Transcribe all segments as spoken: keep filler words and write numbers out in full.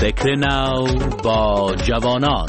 فکر نو با جوانان.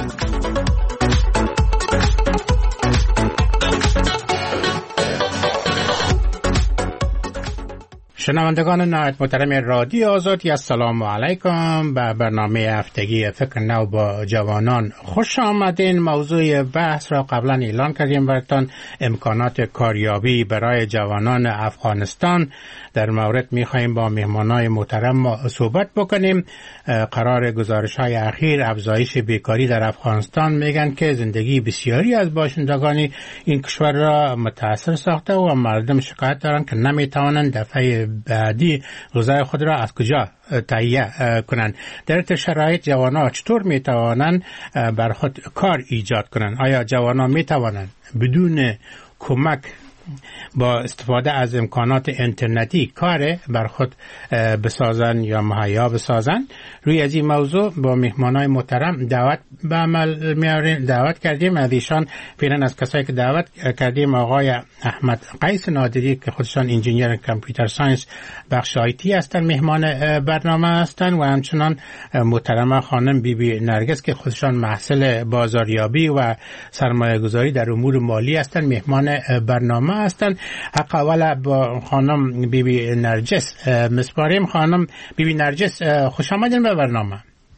شنوندگان نهایت محترم رادیو آزادی، السلام علیکم. به برنامه هفتگی فکر نو با جوانان خوش آمدین. موضوع بحث را قبلا اعلان کردیم براتون، امکانات کاریابی برای جوانان افغانستان. در مورد میخواهیم با مهمانای محترم صحبت بکنیم. قرار گزارش های اخیر افزایش بیکاری در افغانستان میگن که زندگی بسیاری از باشندگان این کشور را متاثر ساخته و مردم شکایت دارند که نمیتوانند دفعه بعدی غذای خود را از کجا تهیه کنند. در این شرایط جوانان چطور میتوانند بر خود کار ایجاد کنند؟ آیا جوانان میتوانند بدون کمک با استفاده از امکانات اینترنتی کار بر خود بسازن یا مهیا بسازن؟ روی از این موضوع با مهمانای محترم دعوت به عمل میاریم دعوت کردیم. از ایشان فعلا از کسایی که دعوت کردیم آقای احمد قیس نادری که خودشان انجینیر کامپیوتر ساینس بخش آیتی هستند، مهمان برنامه هستند، و همچنان محترمه خانم بی بی نرگس که خودشان محصل بازاریابی و سرمایه گذاری در امور مالی هستند، مهمان برنامه هستند. حق اول با خانم بی بی نرجس مسپاریم. خانم بی بی نرجس خوش آمدین به برنامه.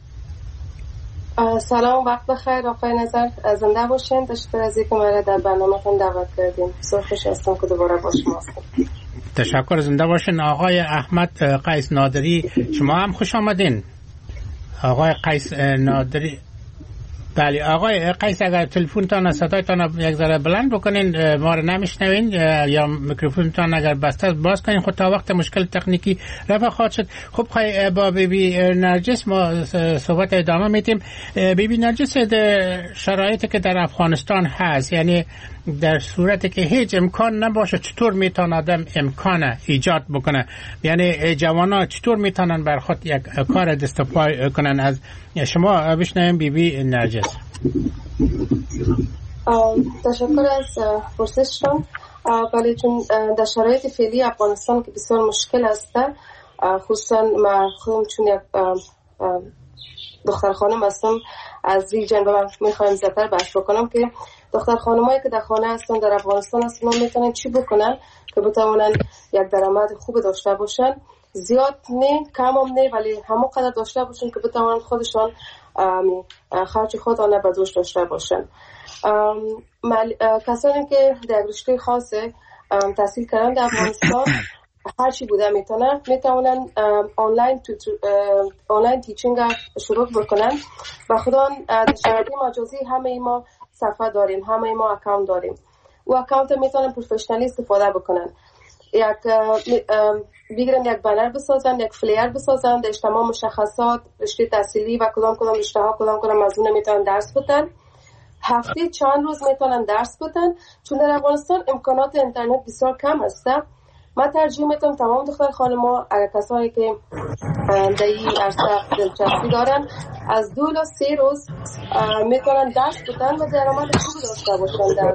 سلام، وقت بخیر آقای نظر، زنده باشین. تشکر از اینکه ما را در برنامه‌تون دعوت کردیم. بسیار خوش هستم که دوباره با شما هستم. تشکر، زنده باشین. آقای احمد قیس نادری شما هم خوش آمدین. آقای قیس نادری، بله آقای قیس اگر تلفنتان صدایتان یک ذره بلند بکنین، ما رو نمیشنوین، یا میکروفونتان اگر بسته است باز کنین. خود تا وقت مشکل تکنیکی رفع خواهد شد. خب خواهی با بی بی نرجس ما صحبت ادامه میتیم. بی بی نرجس، شرایطی که در افغانستان هست، یعنی در صورتی که هیچ امکان نباشه چطور میتونه آدم امکان ایجاد بکنه؟ یعنی جوانا چطور میتونن بر خود یک کار دست و پای کنن؟ از شما بشنویم بی بی نرجس. تشکر از پرسشتون. ولی چون در شرایط فعلی افغانستان که بسیار مشکل است، خصوصا من خودم چون یک دختر خانم هستم، از این جنبه من میخوایم زیادتر بحث بکنم که دختر خانمایی که در خانه هستن در افغانستان هستن میتونن چی بکنن که بتوانن یک درآمد خوب داشته باشن. زیاد نه، کم هم نه، ولی همون قدر داشته باشن که بتوانن خودشان خرج خود آن برداشت داشته باشن. کسانی که در رشته خاص تحصیل کردن در افغانستان هر چی بوده میتونن میتونن آنلاین آنلاین تیچینگ شروع بکنن و خودان در شبکه مجازی همه ما صفحه داریم، همه ما اکانت داریم. و اکانت میتونن پروفشنالی استفاده بکنن. یک بگیرن یک بنر بسازن، یک فلیر بسازن، در تمام مشخصات رشته تحصیلی و کدام کدام رشته ها کدام کدام مضمون میتونن درس بدن. هفته چند روز میتونن درس بدن، چون در افغانستان امکانات اینترنت بسیار کم هست. من ترجیح میتونم تمام دختر خانم‌ها، اگر کسانی که در این عرصه دلچسپی دارن، از دو تا سه روز میتونن درس بدن و درآمد خوبی داشته باشن در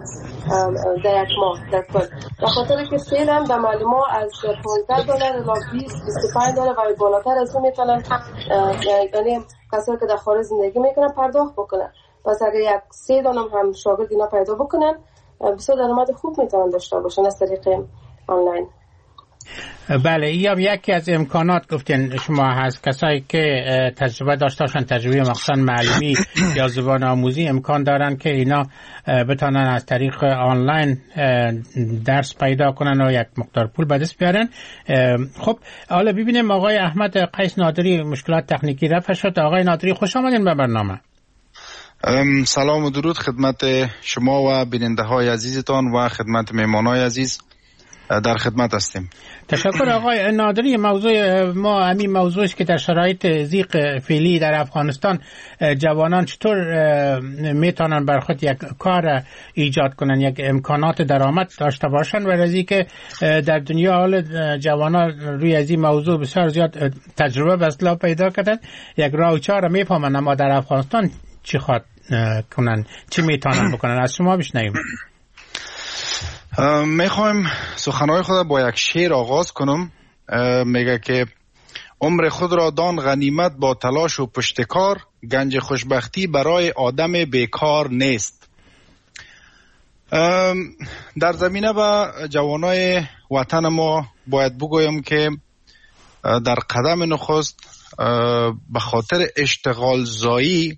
در یک ماه در کل. به خاطر که فعلا به معلومات از پانزده دلار تا بیست بیست و پنج دلار و بالاتر از اون میتونن، یعنی کسانی که در خارج زندگی میکنن پرداخت بکنن. پس اگر یک سه دانم هم شاگرد اینا پیدا بکنن، بسیار درآمد خوب میتونن داشته باشن از طریق آنلاین. بله، یا یکی از امکانات گفتین شما هست کسایی که تجربه داشته باشن، تجربه مخصوصا معلمی یا زبان آموزی، امکان دارن که اینا بتونن از طریق آنلاین درس پیدا کنن و یک مقدار پول به دست بیارن. خب حالا ببینیم آقای احمد قیس نادری مشکلات تکنیکی رفع شد. آقای نادری خوش آمدین به برنامه. سلام و درود خدمت شما و بیننده های عزیزتان و خدمت مهمانای عزیز. در خدمت هستیم. تشکر آقای نادری. موضوع ما همین موضوع است که در شرایط ضیق فعلی در افغانستان جوانان چطور میتونن بر خود یک کار ایجاد کنن، یک امکانات درآمد داشته باشن، و از اینکه در دنیا حال جوانان روی از این موضوع بسیار زیاد تجربه به اصطلاح پیدا کردن، یک راه و چاره میفهمن، اما در افغانستان چی خواد کنن، چی میتونن بکنن؟ از شما بشنویم. میخوایم سخنهای خود با یک شعر آغاز کنم. میگه که عمر خود را دان غنیمت با تلاش و پشتکار، گنج خوشبختی برای آدم بیکار نیست. در زمینه و جوانای وطن ما باید بگویم که در قدم نخست به خاطر اشتغال زایی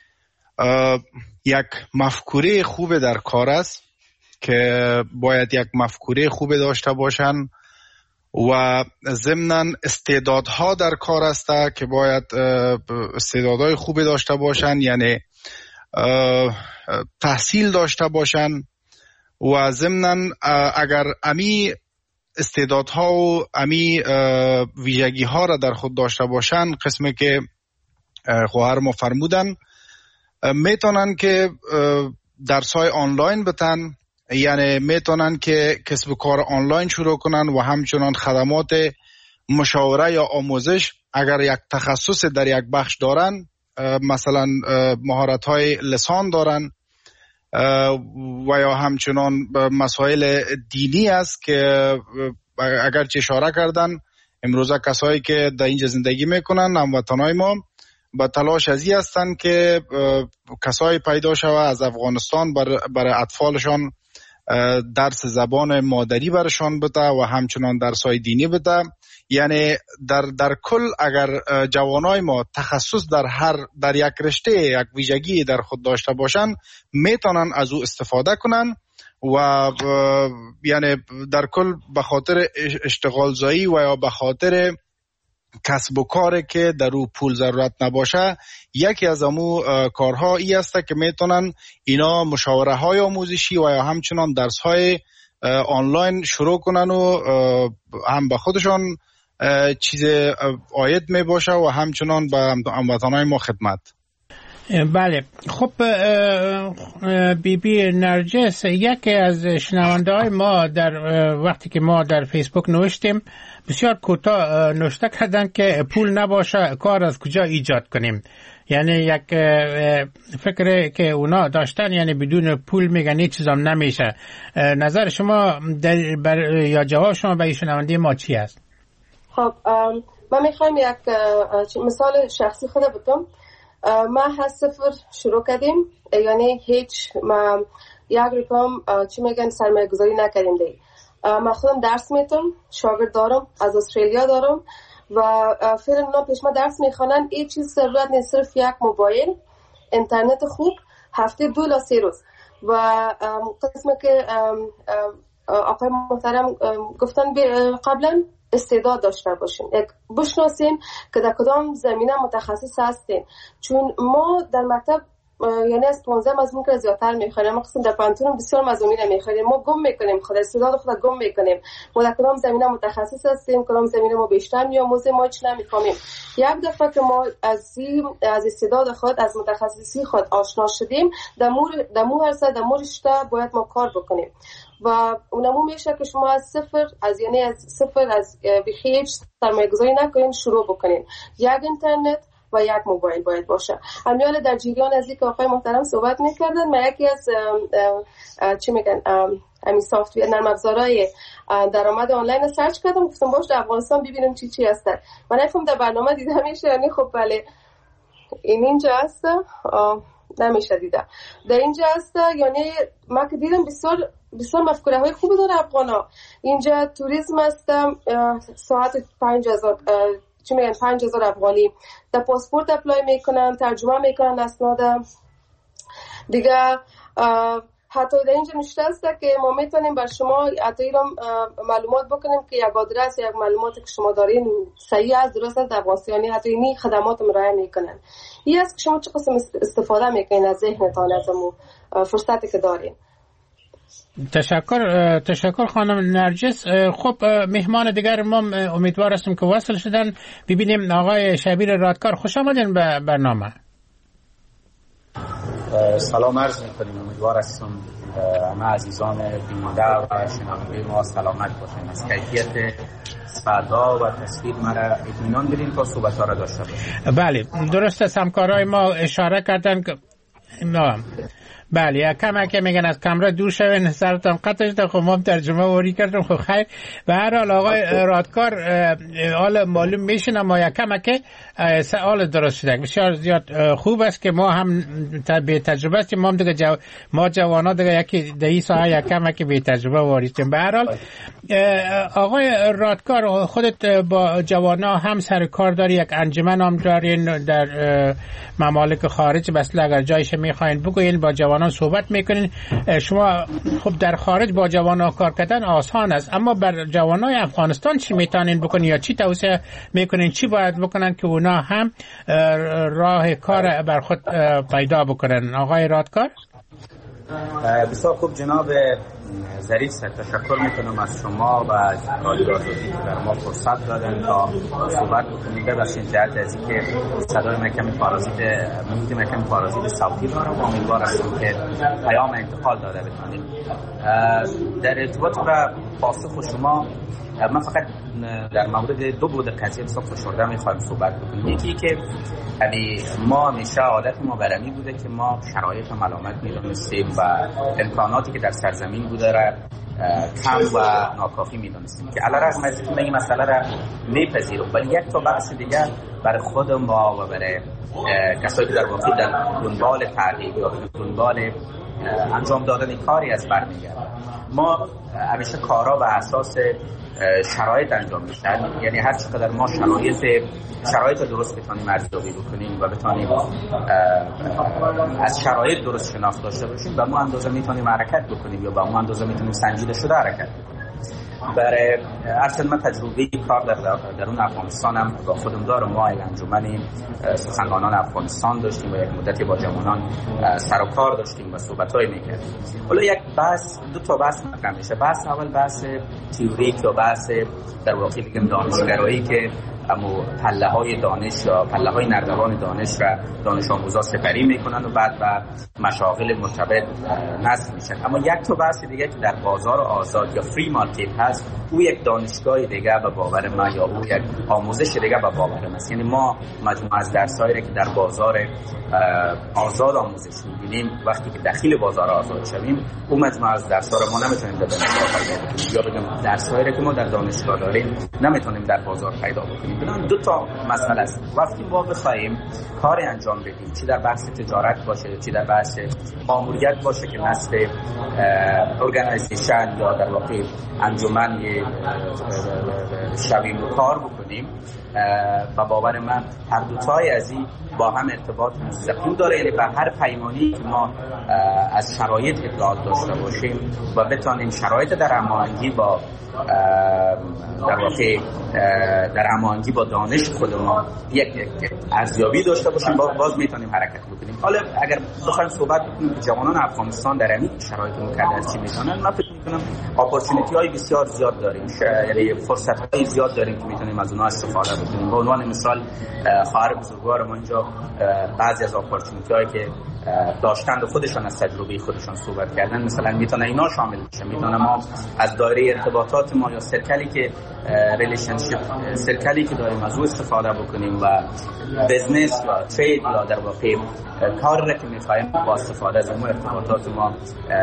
یک مفکوره خوب در کار است که باید یک مفکوره خوب داشته باشند و ضمناً استعدادها در کار است که باید استعدادهای خوب داشته باشند، یعنی تحصیل داشته باشند و ضمناً اگر امی استعدادها و امی ویژگی ها را در خود داشته باشند، قسمی که خواهر ما فرمودن، میتونن که درسای آنلاین بتن، یعنی میتونن که کسب و کار آنلاین شروع کنن و همچنان خدمات مشاوره یا آموزش اگر یک تخصص در یک بخش دارن، مثلا مهارت های لسان دارن و یا همچنان مسائل دینی است که اگرچه اشاره کردن امروزه کسایی که در اینجا زندگی میکنن هموطنای ما با تلاش ازی هستن که کسایی پیدا شوه از افغانستان بر برای اطفالشان درس زبان مادری برشان بده و همچنان درسای دینی بده. یعنی در در کل اگر جوانای ما تخصص در هر در یک رشته یک ویژگی در خود داشته باشن، میتونن از او استفاده کنن و یعنی در کل به خاطر اشتغال زایی و یا به خاطر کسب و کاری که در او پول ضرورت نباشه، یکی از امو کارها ای است که میتونن اینا مشاوره های آموزشی و یا همچنان درس های آنلاین شروع کنن و هم به خودشان چیز عاید می باشه و همچنان به هموطنان ما خدمت. بله، خب بی بی نرجس، یکی از شنونده های ما در وقتی که ما در فیسبوک نوشتیم بسیار کوتاه نوشته کردن که پول نباشه کار از کجا ایجاد کنیم. یعنی یک فکر که اونا داشتن، یعنی بدون پول میگن هیچ چیزام نمیشه. نظر شما در بر یا جواب شما به شنونده ما چی است؟ خب من میخوایم یک مثال شخصی خود بگم. ما از صفر شروع کردیم، یعنی هیچ ما یک رقم چی میگن سرمایه گذاری نکردیم دی. من خودم درس میتونم، شاگرد دارم، از استرالیا دارم و فعلا اونا پیش ما درس میخوانن. این چیز ضرورت نیست، صرف یک موبایل، اینترنت خوب، هفته دو تا سه روز. و قسمی که آقای محترم گفتن قبلا استعداد داشته باشین، یک بشناسین که در کدام زمینه متخصص هستین. چون ما در مکتب یعنی از پانزده مضمون که زیادتر میخوانیم، ما قسم در پانتون بسیار مضامین میخوانیم، ما گم میکنیم، خود استعداد خود گم میکنیم. ما در کدام زمینه متخصص هستیم، کدام زمینه ما بیشتر میآموزیم، ما چی نمیفهمیم. یک دفعه که ما از از استعداد خود، از متخصصی خود آشنا شدیم، در مور در مور هر در مور رشته باید ما کار بکنیم و اونمو میشه که شما از صفر، از یعنی از صفر از بخیج سرمایه گذاری نکنین، شروع بکنین. یک اینترنت و یک موبایل باید باشه. همیال در جریان از اینکه آقای محترم صحبت میکردن، من یکی از چی میگن همین سافت‌ویر نرم افزارهای درآمد آنلاین سرچ کردم، گفتم باش در افغانستان ببینم چی چی هست. من نفهم در برنامه دیدم میشه، یعنی خب بله این اینجا هست، نمیشه دیده در اینجا هست. یعنی ما که دیدم بسیار بسیار مفکوره های خوبی داره افغانا. اینجا توریسم هست، ساعت پنج هزار چی میگن پنج هزار افغانی در پاسپورت اپلای میکنن، ترجمه میکنن اسناد دیگه. حتی در اینجا نشته است که ما میتونیم بر شما حتی معلومات بکنیم که یک آدرس یک معلوماتی که شما دارین صحیح است، درست است، افغانستانی حتی اینی خدمات مراجعه میکنن. این است که شما چه قسم استفاده میکنین از ذهنتان، از اون فرصتی که دارین. تشکر تشکر خانم نرجس. خب مهمان دیگر ما امیدوار هستیم که وصل شدن. ببینیم آقای شبیر رادکار، خوش آمدین به برنامه. سلام عرض می‌کنیم، امیدوار هستم همه عزیزان بیننده و شنونده ما سلامت باشند. از کیفیت صدا و تصویر مرا اطمینان بدین تا صحبت‌ها را داشته باشیم. بله درست است، همکارای ما اشاره کردن که بله کم که میگن از کامرا دور شوین سرتان قطع شده. خب ما ترجمه واری کردم. خب خیر به هر حال آقای رادکار حالا معلوم میشن اما یکم که سوال درست شده بسیار زیاد خوب است که ما هم به تجربه هستیم. ما هم دیگه جو... ما جوانا دیگه یکی دهی ساعت یکم که به تجربه واریدیم. به هر حال آقای رادکار خودت با جوانا هم سر کار داری، یک انجمن هم دارین در ممالک خارج. بس اگر جایش میخواین بگوین با جوانان صحبت میکنین. شما خب در خارج با جوانان کار کردن آسان است، اما بر جوانای افغانستان چی میتونین بکنین یا چی توصیه میکنین چی باید بکنن که اونا هم راه کار بر خود پیدا بکنن؟ آقای رادکار. بسیار خوب جناب ظریف سر، تشکر میکنم از شما و از رادیو آزادی که در ما فرصت دادن تا صحبت بکنیم. ببخشید جهت از اینکه صدای من کمی پارازیت محیط من کمی پارازیت صوتی داره و امیدوار هستم که پیام انتقال داده بتونیم. در ارتباط با پاسخ شما من فقط در مورد دو بود قضیه بسیار فشرده میخوایم صحبت بکنیم. یکی که ما همیشه عادت ما برمی بوده که ما شرایط ملامت میدونستیم و امکاناتی که در سرزمین بوده را کم و ناکافی میدونستیم که علیرغم از اینکه این مسئله را میپذیرم، ولی یک تا بحث دیگر برای خود ما و برای کسایی که در واقع در دنبال تغییر یا دنبال انجام دادن کاری از برمیگرده. ما همیشه کارا بر اساس شرایط انجام میشن، یعنی هر چقدر ما شرایط شرایط درست بتونیم ارزیابی بکنیم و بتونیم از شرایط درست شناخت داشته باشیم، به اون اندازه میتونیم حرکت بکنیم یا به اون اندازه میتونیم سنجیده شده حرکت بکنیم. برای اصلا من تجربه کار در درون افغانستان هم با خودم دارم. ما یک انجمن سخنرانان افغانستان داشتیم و یک مدتی با جوانان سر و کار داشتیم و صحبت‌های می‌کردیم. حالا یک بحث دو تا بحث مطرح میشه. بحث اول بحث تئوریک یا بحث در واقع بگم دانشگرایی که اما پله‌های دانش یا پله‌های نردبان دانش را دانش آموزا سپری میکنن و بعد به مشاغل مرتبط نصب میشن. اما یک تا بحث دیگه که در بازار آزاد یا فری مارکت هست، او یک دانشگاه دیگه به باور ما یا او یک آموزش دیگه به باور ما است. یعنی ما مجموعه از درسایی که در بازار آزاد آموزش می‌بینیم، وقتی که داخل بازار آزاد شویم اون مجموعه از درس‌ها رو ما نمیتونیم در دانشگاه پیدا بکنیم، یا بگم درسایی که ما در دانشگاه داریم نمیتونیم در بازار پیدا بکنیم. ببینید دو تا مسئله است. وقتی ما بخوایم کار انجام بدیم، چی در بحث تجارت باشه چی در بحث ماموریت باشه که نسل ارگانایزیشن یا در واقع انجمن شویم و کار بکنیم، و باور من هر دو تای از این با هم ارتباط مستقیم داره. یعنی به هر پیمانی که ما از شرایط اطلاعات داشته باشیم و بتانیم شرایط در هماهنگی با در واقع در هماهنگی با دانش خود ما یک ارزیابی داشته باشیم، باز میتونیم حرکت بکنیم. حالا اگر بخوایم صحبت بکنیم که جوانان افغانستان در این شرایط مقدس چی میتونن، من فکر میکنم اپورتونیتی های بسیار زیاد داریم، یعنی فرصت های زیاد داریم که میتونیم از اونها استفاده بکنیم. به عنوان مثال خواهر بزرگوار ما اینجا بعضی از اپورتونیتی هایی که داشتن و خودشان از تجربه خودشان صحبت کردن، مثلا میتونه اینا شامل بشه. میتونه ما از دایره ارتباطات ما یا سرکلی که ریلیشنشیپ سرکلی که داریم از او استفاده بکنیم و بزنس یا ترید یا در واقع کار را که میخوایم با استفاده از اون ارتباطات ما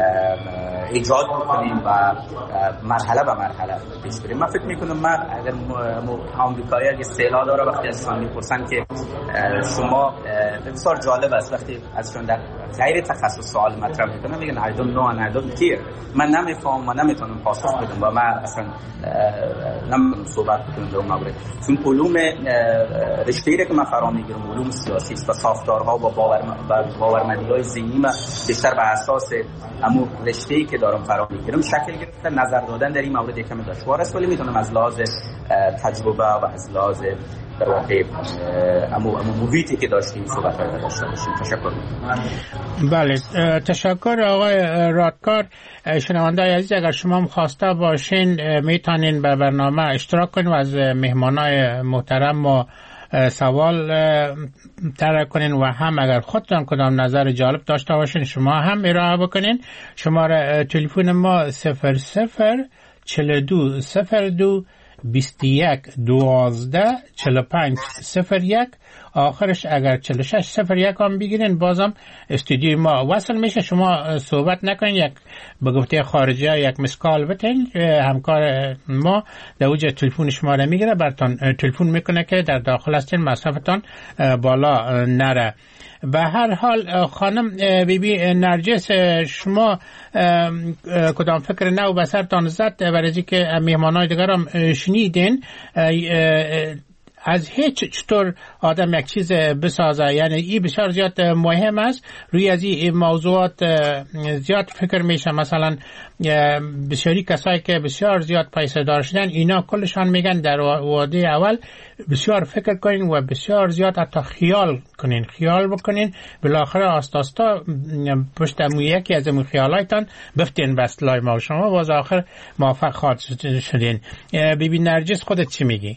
ایجاد بکنیم و مرحله به مرحله پیش بریم. من فکر میکنم من اگر آمریکایی اگه استعلا داره وقتی از شما میپرسن که شما بسیار جالب است وقتی ازشون در غیر تخصص سوال مطرح میکنن میگن I don't know and I don't care. من نمیفهم و نمیتونم پاسخ بدم و من اصلا نمیتونم صحبت کنم در اون مورد، چون علوم رشته‌ای که من فرا میگیرم علوم سیاسی است و ساختارها و باور باورمندی‌های ذهنی من بیشتر بر اساس همون رشته‌ای که دارم فرا میگیرم شکل گرفته. نظر دادن در این مورد یکم دشوار است، ولی میتونم از لحاظ تجربه و از لحاظ در واقع امو امو محیطی که داشتیم صحبت داشته باشیم. تشکر. بله تشکر آقای رادکار. شنوندگان عزیز اگر شما هم خواسته باشین میتونین به برنامه اشتراک کنین و از مهمانای محترم ما سوال طرح کنین و هم اگر خودتان کدام نظر جالب داشته باشین شما هم ارائه بکنین. شماره تلفن ما صفر صفر چهل و دو صفر دو بیست و یک دوازده چهل و پنج صفر یک آخرش اگر چهل و شش صفر یک هم بگیرین بازم استودیوی ما وصل میشه. شما صحبت نکنین، یک به گفته خارجی ها یک مسکال بتین، همکار ما در اوج تلفن شما را میگیره، براتون تلفن میکنه که در داخل هستین مصرفتان بالا نره. به هر حال خانم بی بی نرجس، شما کدام فکر نو به سرتان زد برای که مهمانای دیگر هم شنیدین؟ از هیچ چطور آدم یک چیز بسازه، یعنی این بسیار زیاد مهم است. روی از این موضوعات زیاد فکر میشه. مثلا بسیاری کسایی که بسیار زیاد پیسه دار شدن، اینا کلشان میگن در وعده اول بسیار فکر کنین و بسیار زیاد حتی خیال کنین خیال بکنین، بالاخره آست آستا پشت یکی از این خیالایتان بفتین به اصطلاح ما. شما باز آخر موفق خواهد شدین. بی بی نرجس، خودت چی میگی؟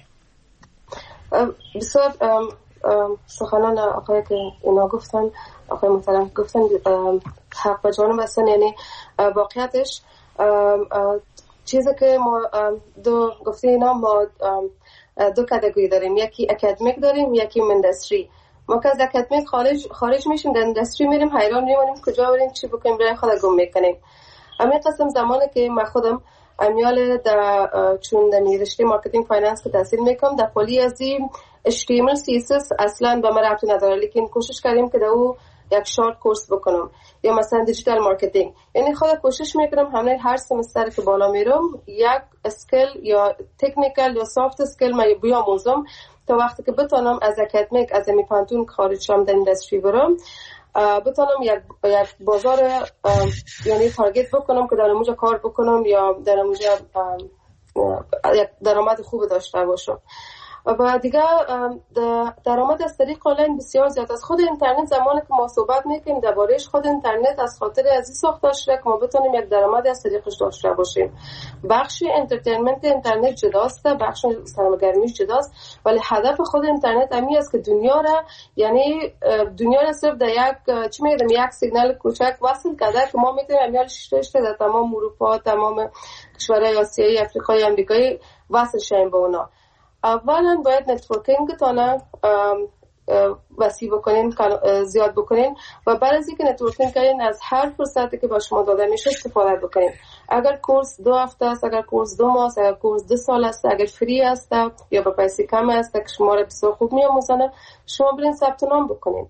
بسیار سخنان آقای که اینا گفتن، آقای محترم گفتن حق به جانب هستن. یعنی واقعیتش چیزی که ما دو گفته اینا، ما دو کاتگوری داریم، یکی اکادمیک داریم، یکی اندستری. ما که از اکادمیک خارج خارج میشیم، در اندستری میریم، حیران میمونیم کجا بریم چی بکنیم، برای خود گم میکنیم. همین قسم زمانی که من خودم امیال در چون در رشته مارکتینگ فایننس که تحصیل میکنم، در پلی از این اچ تی ام ال سی اس اس اصلا به من ربطی نداره، لیکن کوشش کردیم که در او یک شارت کورس بکنم، یا مثلا دیجیتال مارکتینگ. یعنی خود کوشش میکنم همه هر سمستر که بالا میرم یک اسکیل یا تکنیکال یا سافت اسکیل ما بیاموزم تا وقتی که بتونم از اکادمیک از می پانتون خارج شم در اندستری برم، بتونم یک یک بازار یعنی تارگت بکنم که در اونجا کار بکنم یا در اونجا یک درآمد خوب داشته باشم. و دیگه درآمد از طریق آنلاین بسیار زیاد از خود اینترنت. زمانی که ما صحبت میکنیم دربارهش، خود اینترنت از خاطر از این ساخته شده که ما بتونیم یک درآمد از طریقش داشته باشیم. بخش انترتینمنت اینترنت جداست، بخش سرمایه‌گذاریش جداست، ولی هدف خود اینترنت همین است که دنیا را، یعنی دنیا را صرف در یک چی میگم یک سیگنال کوچک وصل کرده که ما میتونیم امیال شش تا در تمام اروپا، تمام کشورهای آسیایی، افریقای، آمریکایی وصل شیم به اونا. اولا باید نتورکینگ تانه وسیع بکنین، زیاد بکنین و بعد از اینکه نتورکینگ کردین از هر فرصتی که با شما داده میشه استفاده بکنین. اگر کورس دو هفته است، اگر کورس دو ماه است، اگر کورس دو سال است، اگر فری است یا با پیسه کم است که شما را بسیار خوب میآموزن، شما برین ثبت نام بکنین.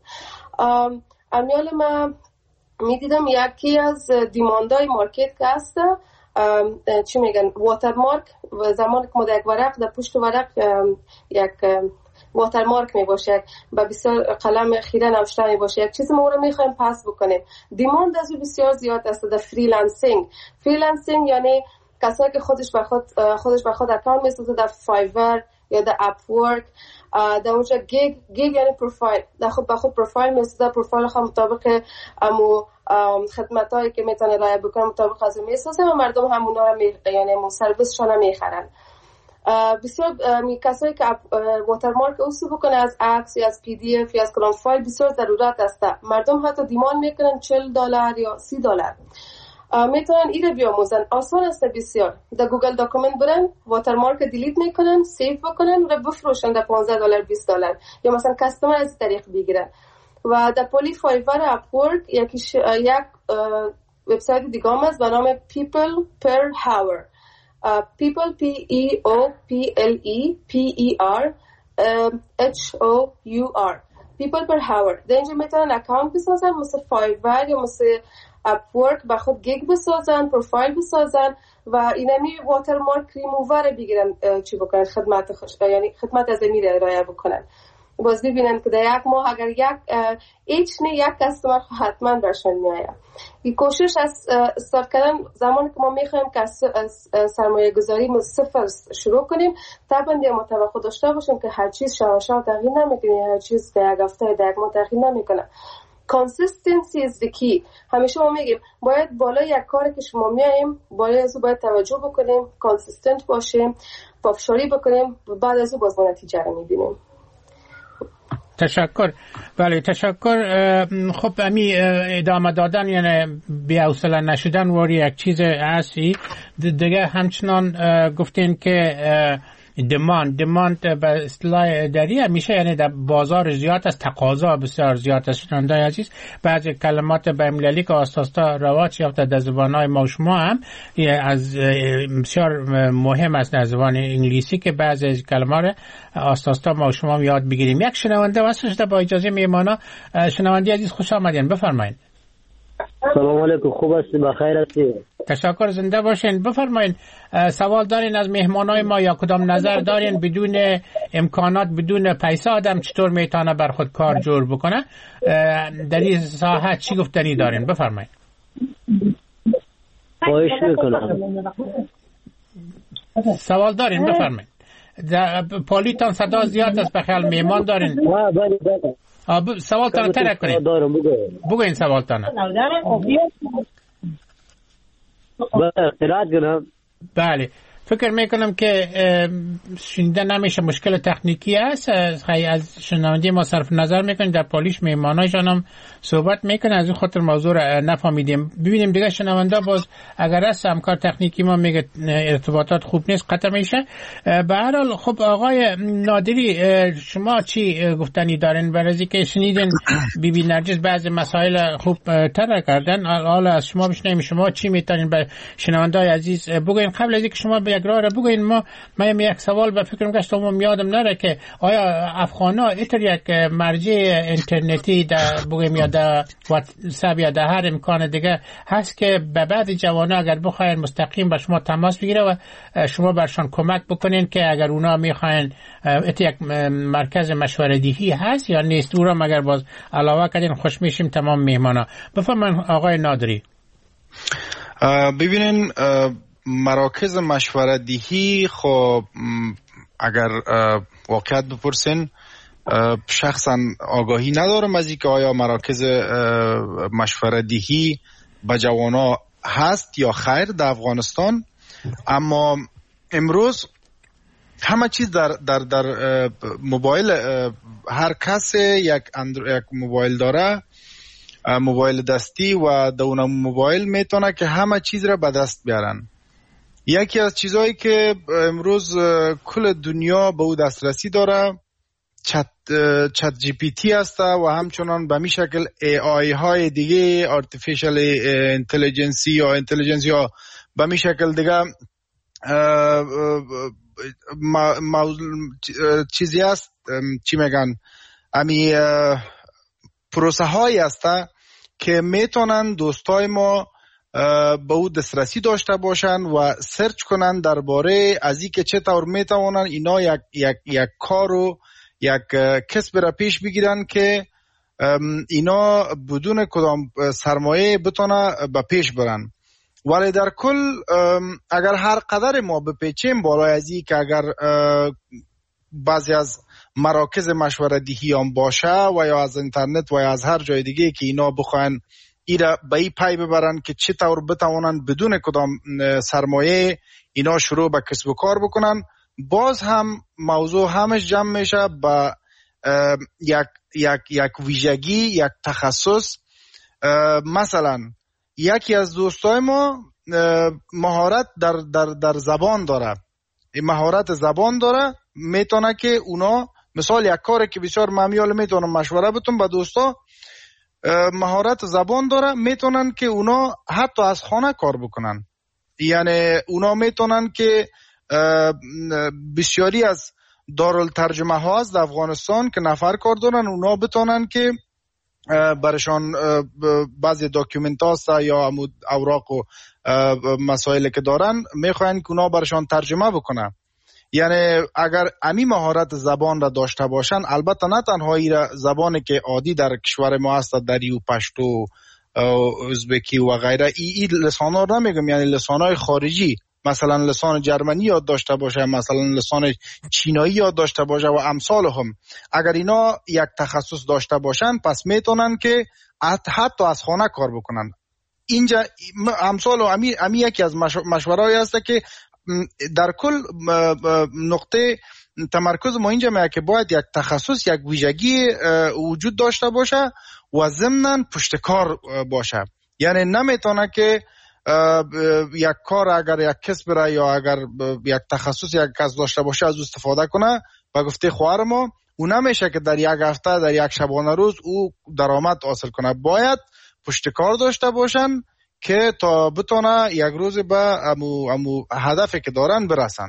امیال من میدیدم یکی از دیماندای مارکت که هست چی میگن واترمارک، و زمانی که ما در یک ورق در پشت ورق یک واترمارک می باشه، با بسیار قلم خیره نوشته می باشه، یک چیز ما رو میخوایم پاس بکنیم. دیماند از بسیار زیاد است در فریلنسینگ. فریلنسینگ یعنی کسایی که خودش به خود خودش به خود اکانت میسازه در فایور یا در اپ ورک، در اونجا گیگ گیگ یعنی پروفایل، در خود به خود پروفایل میسازه، پروفایل خود مطابق امو خدماتایی که میتونه رای بکنه مطابق از میسازه و مردم همونا رو می یعنی مو سرویسشون رو میخرن. بسیار می کسایی که واترمارک اوسو بکنه از عکس یا از پی دی اف یا از کلام فایل بسیار ضرورت است. مردم حتی دیمان میکنن چهل دلار یا سی دلار. میتونن ایره بیاموزن، آسان است بسیار. در گوگل داکومنت برن، واترمارک دیلیت میکنن، سیو بکنن و بفروشن در پانزده دلار بیست دلار، یا مثلا کاستمر از طریق بگیرن. و در پلی فایور اپ ورک یکیش یک وبسایت دیگه هم است به نام people per hour. people p e o p l e p e r h o u r people per hour. در اینجا میتونن اکانت بسازن مثل فایور یا مثل اپ ورک، به خود گیگ بسازن، پروفایل بسازن و اینمی واترمارک ریموور بگیرن، چی بکنن خدمت خوش یعنی خدمت از امی ارائه بکنن. باز ببینن که در یک ماه اگر یک ایچ نه یک کاستمر حتما برشون میآید. این کوشش از استارت کردن زمانی که ما میخوایم که سرمایه گذاری ما صفر شروع کنیم، طبعا دیگه متوقع داشته باشیم که هر چیز شوا شوا تغییر نمیکنه، هر چیز در یک هفته در یک ماه تغییر نمیکنه. consistency is the key. همیشه ما میگیم باید بالای یک کاری که شما میاییم بالای از او باید توجه بکنیم، کانسیستنت باشیم، پافشاری بکنیم، بعد از او باز ما نتیجه رو میبینیم. تشکر. بله تشکر. خب امی ادامه دادن یعنی بی حوصله نشدن واری یک چیز اصلی دیگه. همچنان گفتین که دماند دماند به اصطلاح دری همیشه یعنی در بازار زیاد است، تقاضا بسیار زیاد است. شنوندای عزیز بعضی کلمات بین‌المللی که آستاستا رواج یافته در زبان‌های ما و شما هم از بسیار مهم است در زبان انگلیسی که بعضی از کلمات آستاستا ما و شما یاد بگیریم. یک شنونده واسه شده با اجازه میهمانا. شنونده عزیز خوش آمدین، بفرمایید. سلام علیکم، خوب هستی؟ بخیر هستی؟ تشکر، زنده باشین. بفرمایید سوال دارین از مهمانای ما یا کدام نظر دارین؟ بدون امکانات بدون پیسه آدم چطور میتونه بر خود کار جور بکنه؟ در این ساحه چی گفتنی دارین؟ بفرمایید. خواهش میکنم. سوال دارین؟ بفرمایید. پالیتان صدا زیاد است، بخیال میهمان دارین؟ ها بله بله. آب سوال تان ترک کنید. بگوین سوال تان. بله فکر میکنم که شنیدن نمیشه، مشکل تکنیکی است. از شنونده ما صرف نظر میکنیم، در پالیش میهمانایشان هم صحبت میکنه، از این خاطر موضوع را نفهمیدیم. ببینیم دیگه شنونده باز اگر از همکار تکنیکی ما میگه ارتباطات خوب نیست قطع میشه. به هر حال خب آقای نادری شما چی گفتنی دارین؟ برای که شنیدین بی بی نرجس بعضی مسائل خوب تر کردن، حالا از شما بشنویم شما چی میتونین به شنونده عزیز بگوین. قبل از اینکه شما به یک راه را بگوین ما من یک سوال به فکرم گشت و یادم نره که آیا افغانا ایتر یک مرجع اینترنتی در بگویم یا در واتساپ یا در هر امکان دیگه هست که به بعد جوانا اگر بخواین مستقیم با شما تماس بگیره و شما برشان کمک بکنین که اگر اونا میخواین ایتر یک مرکز مشوره دهی هست یا نیست؟ او را مگر باز علاوه کردین خوش میشیم تمام میهمانا. بفرمایید آقای نادری. ببینین مراکز مشوره دهی خب اگر واقعیت بپرسین شخصا آگاهی ندارم از اینکه آیا مراکز مشوره دهی به جوانا هست یا خیر در افغانستان، اما امروز همه چیز در در در موبایل هر کس یک اندرو... یک موبایل داره، موبایل دستی، و در اون موبایل میتونه که همه چیز را به دست بیارن. یکی از چیزهایی که امروز کل دنیا به او دسترسی داره چت چت جی پی تی است و همچنان به می شکل ای آی های دیگه، آرتفیشل اینتلیجنسی یا اینتلیجنس یا به می شکل دیگه چیزی است، چی میگن، امی پروسه هایی است که میتونن دوستای ما به او دسترسی داشته باشن و سرچ کنن درباره از این که چطور میتونن اینا یک یک یک کارو یک کسب را پیش بگیرن که اینا بدون کدام سرمایه بتونه به پیش برن. ولی در کل اگر هر قدر ما بپیچیم بالای از این که اگر بعضی از مراکز مشوره دهی هم باشه و یا از اینترنت و یا از هر جای دیگه که اینا بخواین ایرا به این پای ببرن که چطور بتوانن بدون کدام سرمایه اینا شروع به کسب و کار بکنن، باز هم موضوع همش جمع میشه با یک یک یک ویژگی، یک تخصص. مثلا یکی از دوستای ما مهارت در در در زبان داره، مهارت زبان داره، میتونه که اونا مثال یک کاری که بسیار ممیال میتونم مشوره بتون با دوستا، مهارت زبان داره، میتونن که اونا حتی از خانه کار بکنن. یعنی اونا میتونن که بسیاری از دارالترجمه ها از افغانستان که نفر کار دارن، اونا بتونن که برشان بعضی داکیومنت هاست یا اوراق و مسائل که دارن میخواین که اونا برشان ترجمه بکنن. یعنی اگر امی مهارت زبان را داشته باشن، البته نه تنها این زبانی که عادی در کشور ما هست، دری و پشتو ازبکی و غیره، ای, ای لسان ها نمیگم، یعنی لسان های خارجی، مثلا لسان جرمنی یاد داشته باشه، مثلا لسان چینایی یاد داشته باشه و امثال هم، اگر اینا یک تخصص داشته باشن پس میتونن که حتی از خانه کار بکنن. اینجا امثال و امی, امی یکی از مشوره‌ای هست که در کل نقطه تمرکز ما اینجا میگه که باید یک تخصص، یک ویژگی وجود داشته باشه و ضمناً پشتکار باشه. یعنی نمیتونه که یک کار اگر یک کسب را یا اگر یک تخصص یک کس داشته باشه از او استفاده کنه. و گفته خواهر ما او نمیشه که در یک هفته در یک شبانه روز او درآمد حاصل کنه، باید پشتکار داشته باشن که تا بتونه یک روز به امو, امو هدفی که دارن برسن.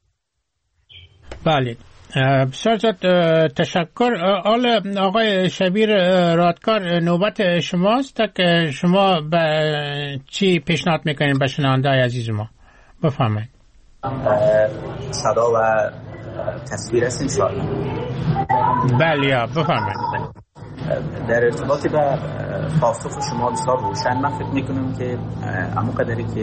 بله بسیار زیاد تشکر. حالا آقای شبیر رادکار نوبت شماست که شما به چی پیشنهاد میکنین به شنونده عزیز ما؟ بفرمایید. صدا و تصویر است انشاءالله. بله بفرمایید. در ارتباط به پاسخ شما بسیار روشن، من فکر میکنم که اما قدری که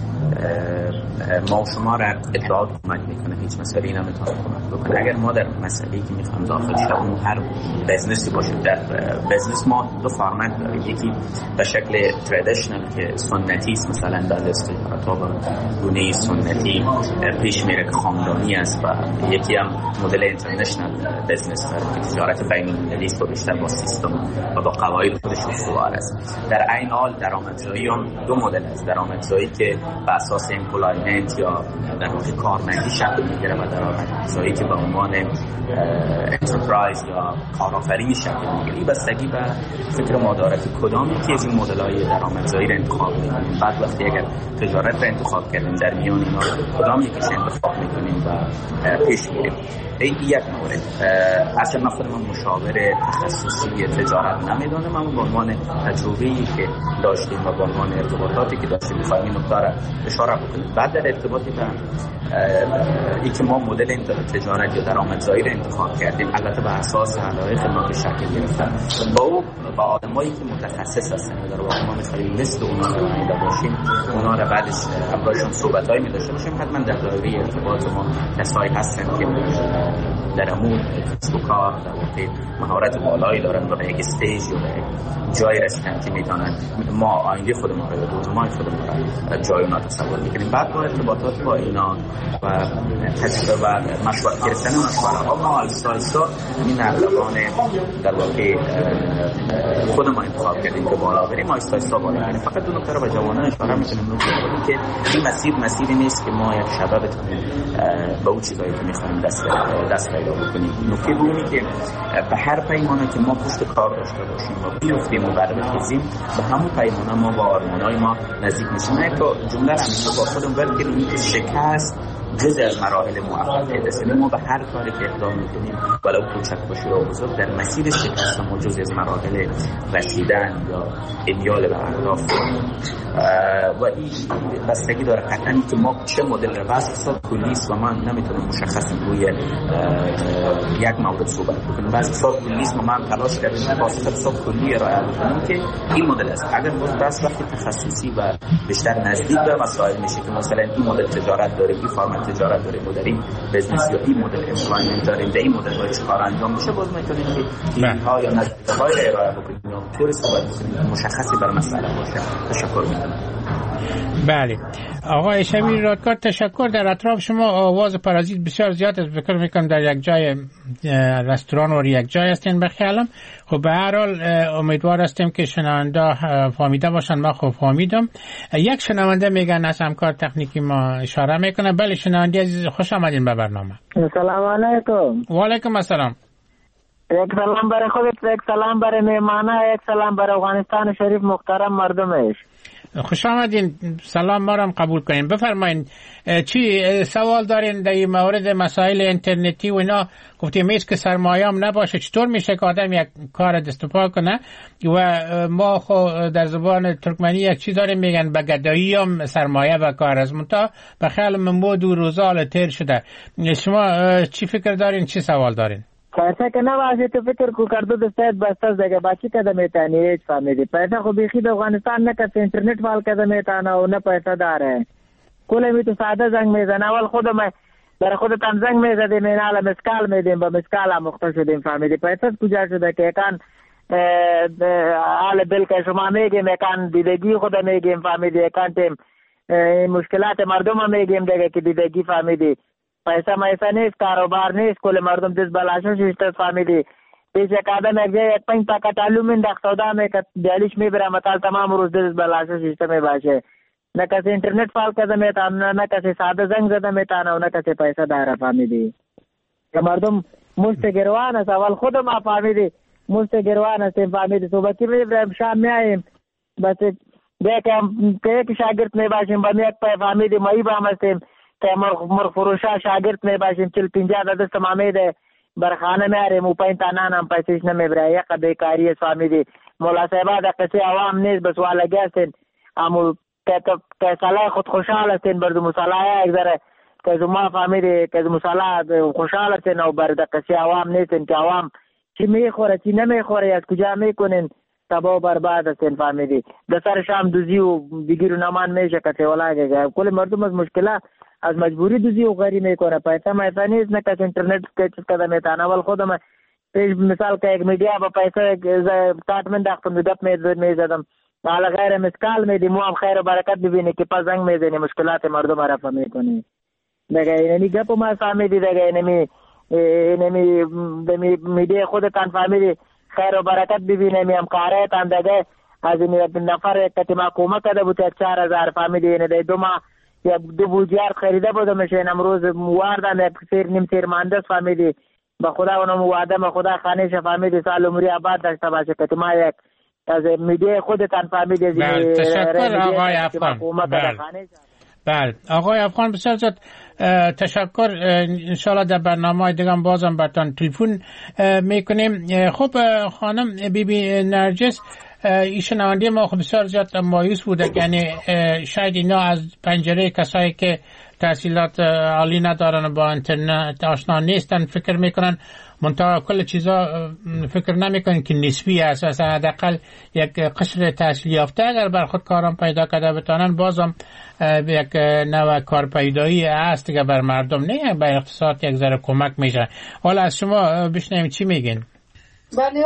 ما و شما را اطلاعات کمک میکنه هیچ مسئله ای نمیتونه کمک بکنه. اگر ما در مسئله‌ای که میخوام داخل شویم، هر بزنسی باشه، در بزنس ما دو فرمت داریم، یکی به شکل ترادیشنال که سنتی است، مثلا در استثمارات ها به گونه سنتی پیش میره که خاندانی است، و یکی هم مدل اینترنشنال بزنس داره که تجارت بین‌المللی است و بیشتر با سیستم و با قواعد خودش استوار است. در عین حال درآمدزایی هم دو مدل است. درآمدزایی که بر اساس امپلایمنت یا در واقع کارمندی شکل میگیره و درآمدزایی که به عنوان انترپرایز یا کارآفرینی شکل میگیره. این بستگی به فکر ما داره که کدام یکی از این مدل‌های درآمدزایی رو انتخاب می‌کنیم. بعد وقتی اگر تجارت رو انتخاب کردیم، در میان اینا کدام یکیش انتخاب می‌کنیم و پیش میریم. این یک مورد. اصلا من خودم مشاور تخصصی تجارت نمیدونم، اما به عنوان تجربه‌ای که داشتیم و به عنوان ارتباطاتی که داشتیم می‌خوایم این نکته را اشاره بکنیم. بعد در ارتباطی به این که ما مدل تجارت یا درآمدزایی را انتخاب کردیم، البته به اساس علایق ما که شکل گرفتن با او با آدمایی که متخصص هستن در واقع ما می‌خوایم مثل اونا نماینده باشیم، اونا را بعدش همراهشون صحبت‌هایی می‌داشته باشیم. حتما در دایره ارتباط ما کسایی هستن که در امور کسب و کار در واقع مهارت بالایی دارن و به یک استیج یا به جای رسیدن که میتونن ما آینده خودمون رو به ما خودمون رو جای اونا تصور میکنیم. بعد با ارتباطات با اینا و تجربه و مشورت گرفتن مشورت ها ما آیستا آیستا این نقلوان در واقع خودمون انتخاب کردیم که بالا بریم، آیستا آیستا بالا بریم. فقط دو نکته رو به جوانان اشاره میکنیم که این مسیر مسیری نیست که ما یک شبه بتونیم به اون چیزایی که میخوایم دست دست پیدا بکنیم. نکته دومی که به هر پیمانه که ما پشت کار داشته باشیم و بیفتیم و بعد بخیزیم، به همون پیمانه ما با آرمانای ما نزدیک میشیم. نه که جمله همیشه با خودم ول کنیم که شکست جز از مراحل موفقیت است. ما به هر کاری که اقدام میکنیم ولو کوچک باشه یا بزرگ، در مسیر شکست ما جز از مراحل رسیدن یا امیال به اهداف و این بستگی داره قطعاً که ما چه مدل رو بس اقتصاد کلی است و من نمیتونم مشخص روی یک مورد صحبت بکنم. بس اقتصاد کلی است و من تلاش کردم واسه اقتصاد کلی ارائه بدم که این مدل است. اگر بس وقتی تخصصی و بیشتر نزدیک به مسائل میشه که مثلا این مدل تجارت داره، این فرم تجارت داریم و داریم بزنس یا این مدل امپلایمنت داریم، در این مدل های چه کار انجام میشه، باز میتونیم که اینها یا نظریه‌های ارائه بکنیم یا طور صحبت بکنیم مشخصی بر مسئله باشه. تشکر میکنم. بله آقای شبیر رادکار تشکر. در اطراف شما آواز پارازیت بسیار زیاد است، فکر میکنم در یک جای رستوران و یک جای هستین بخیالم. خب به هر حال امیدوار هستیم که شنونده فهمیده باشن. ما خوب فهمیدم. یک شنونده میگن از همکار تکنیکی ما اشاره میکنه. بله شنونده عزیز خوش آمدین به برنامه. سلام علیکم. و علیکم السلام. یک سلام برای خودت، یک سلام برای مهمانه، یک سلام برای افغانستان شریف محترم مردمش. خوش آمدین. سلام ما رو قبول کنین. بفرمایید چی سوال دارین در این مورد مسائل اینترنتی و اینا؟ گفتیم ایست که سرمایه هم نباشه، چطور میشه که آدم یک کار دست پا کنه؟ و ما خو در زبان ترکمنی یک چیز داریم میگن به گدایی هم سرمایه و کار از منتا به خیال من بود و روزال تیر شده. شما چی فکر دارین، چی سوال دارین؟ पैसा के ना वासे तो फिक्र को कर दो दस्तावेज बस्ता जगह बाकी कदम है नहीं फैमिली पैसा को भी खीद अफगानिस्तान में करते इंटरनेट वाल कदम है ताना उन्हें पैसा दार है कुल में तो सादा जंग में जनावल खुद में در خود تنزنگ میزدیم این حالا مسکال میدیم با مسکال هم مختص شدیم فهمیدی پیسا کجا شده که اکان حال بل که شما میگیم اکان دیدگی خود میگیم فهمیدی اکان تیم مشکلات مردم هم میگیم دیگه که دیدگی فهمیدی پیسا میسا نیست کاروبار نیست کل مردم دست بلاشو شیشتر فهمیدی پیش یک آدم یک جای یک پنج پاکت علوم انداخت سودا میکرد دیالیش میبره مطال تمام روز دست بلاشو شیشتر میباشه نه کسی اینترنت فعال کرده میتونه، نه کسی ساده زنگ زده میتونه و نه کسی پیسه داره. فهمیدی که مردم مستگروان است. اول خود ما فهمیدی مستگروان هستیم. فهمیدی صبح که میبریم شام میاییم بس دیگه که یک شاگرد میباشیم با یک پای فهمیدی مایی با هم هستیم که مرغ فروشا شاگرد میباشیم چل پینجا دست ما میده بر خانه میاریم و پایین تانان هم پیسیش نمیبره. یک بیکاری است. فهمیدی مولا صاحبا در قصه عوام نیست بس والگی هستین امو که صلاح خود خوشحال هستین برد مصالحه یک ذره که ما فهمیدی که مصالحه خوشحال هستین و برد قصه عوام نیستین که عوام چی میخوره چی نمیخوره از کجا میکنین تبا و برباد هستین. فهمیدی در سر شام دوزی و بگیر و نمان میشه که ولاگه کل مردم از مشکله از مجبوری دوزی و غری میکنه. پیسه میسه نیست نه کسی اینترنت که چیز کده میتانه. اول خودم پیش مثال که یک میدیا با پیسه تات من داختم دپ میزدم حالا غیر مسکال میدی مو هم خیر و برکت ببینی که پس زنگ میزنی مشکلات مردم رفع میکنی. دیگه اینمی گپ ما فهمیدی دیگه اینمی اینمی دمی میدی خودتان فهمیدی خیر و برکت ببینی می هم کارایتان دیگه از این نفر کتی ما کمک کده بود چهار هزار فهمیدی اینه دی دو ماه یا دو بوجیار خریده بودمش این امروز واردن یک سیر نیم سیر مهندس فهمیدی با خدا اونم وعده خدا خانیش فهمیدی سال عمری آباد داشته باشه کتی ما یک از میدیه خودتان فهمیدی. بله تشکر آقای افغان. بله بله آقای افغان بسیار زیاد تشکر. انشاءالله در برنامه دیگه بازم براتون تلفن میکنیم. خب خانم بی بی نرجس این شنونده ما خب بسیار زیاد مایوس بوده یعنی شاید اینا از پنجره کسایی که تحصیلات عالی ندارن با اینترنت آشنا نیستن فکر میکنن منتها کل چیزا فکر نمیکنن که نسبی است. مثلا حداقل یک قشر تحصیل یافته اگر بر خود کارم پیدا کرده بتونن بازم یک نوع کار پیدایی است که بر مردم نه بر اقتصاد یک ذره کمک میشه. حالا از شما بشنویم چی میگین. بله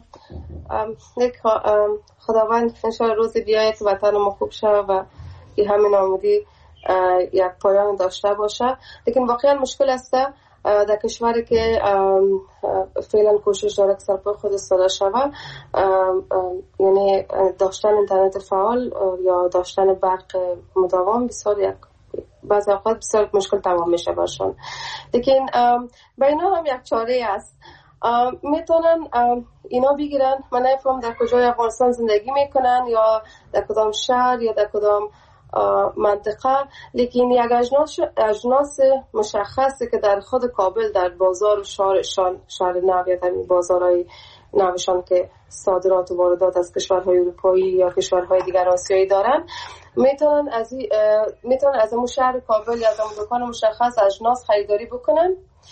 خداوند انشاءالله روزی بیاید که وطن ما خوب شه و این همین آمودی یک پایان داشته باشه. لیکن واقعا مشکل است در کشوری که فعلا کوشش داره که سرپای خود استاده شود یعنی داشتن اینترنت فعال یا داشتن برق مداوم بسیار یک بعضی اوقات بسیار مشکل تمام میشه برشان. لیکن به اینا هم یک چاره است. میتونن اینا بگیرن من نفهم در کجای افغانستان زندگی میکنن یا در کدام شهر یا در کدام منطقه، لیکن یک اجناس اجناس مشخصی که در خود کابل در بازار شهرشان شهر نو یا در بازارهای نوشان که صادرات و واردات از کشورهای اروپایی یا کشورهای دیگر آسیایی دارن میتونن از میتونن از اون شهر کابل یا از اون دکان مشخص اجناس خریداری بکنن.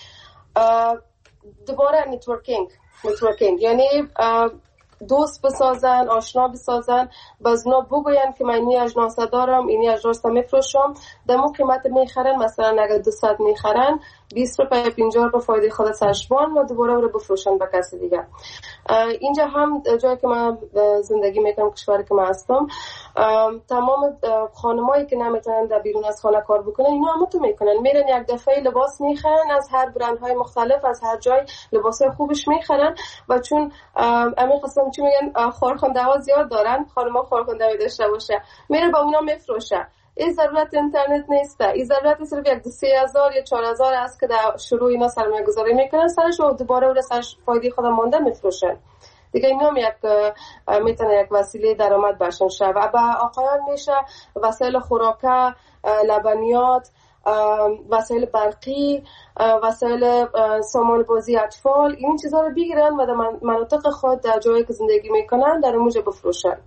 دوباره نتورکینگ نتورکینگ یعنی دوست بسازن آشنا بسازن باز اونا بگوین که من این اجناس دارم این اجناس میفروشم در مو قیمت میخرن مثلا اگر دویست میخرن بیست روپیه پنجاه روپیه فایده خود سرشبان و دوباره رو بفروشن به کسی دیگه. اینجا هم جایی که من زندگی میکنم کشوری که من هستم تمام خانمایی که نمیتونن در بیرون از خانه کار بکنن اینا هم تو میکنن میرن یک دفعه لباس میخرن از هر برندهای مختلف از هر جای لباسای خوبش میخرن و چون امین قسم چی میگن خارخونده ها زیاد دارن خانم‌ها خارخونده داشته باشه میره با اونا میفروشه. این ضرورت اینترنت نیسته. این ضرورت صرف یک دو سه هزار یا چهار هزار است که در شروع اینا سرمایه گذاری میکنن سرش و دوباره اون سرش فایده خود مونده میفروشن دیگه. اینا هم یک میتونه یک وسیله درآمد برشون شه و با آقایان میشه وسایل خوراکه لبنیات وسایل برقی وسایل سامان بازی اطفال این چیزا رو بگیرن و در مناطق خود در جایی که زندگی میکنن در اونجا بفروشن.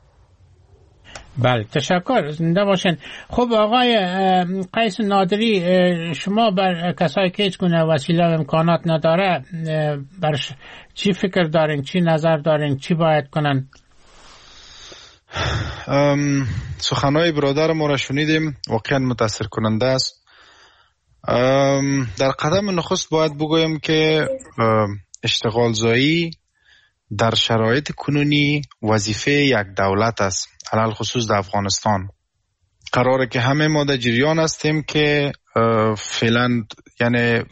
بله تشکر زنده باشین. خب آقای قیس نادری شما بر کسایی که هیچ گونه وسیله و امکانات نداره برش چی فکر دارین چی نظر دارین چی باید کنن؟ سخنهای برادر ما را شنیدیم واقعا متاثر کننده است. در قدم نخست باید بگویم که اشتغال زایی در شرایط کنونی وظیفه یک دولت است، علل خصوص در افغانستان. قراره که همه ما در جریان هستیم که فعلا یعنی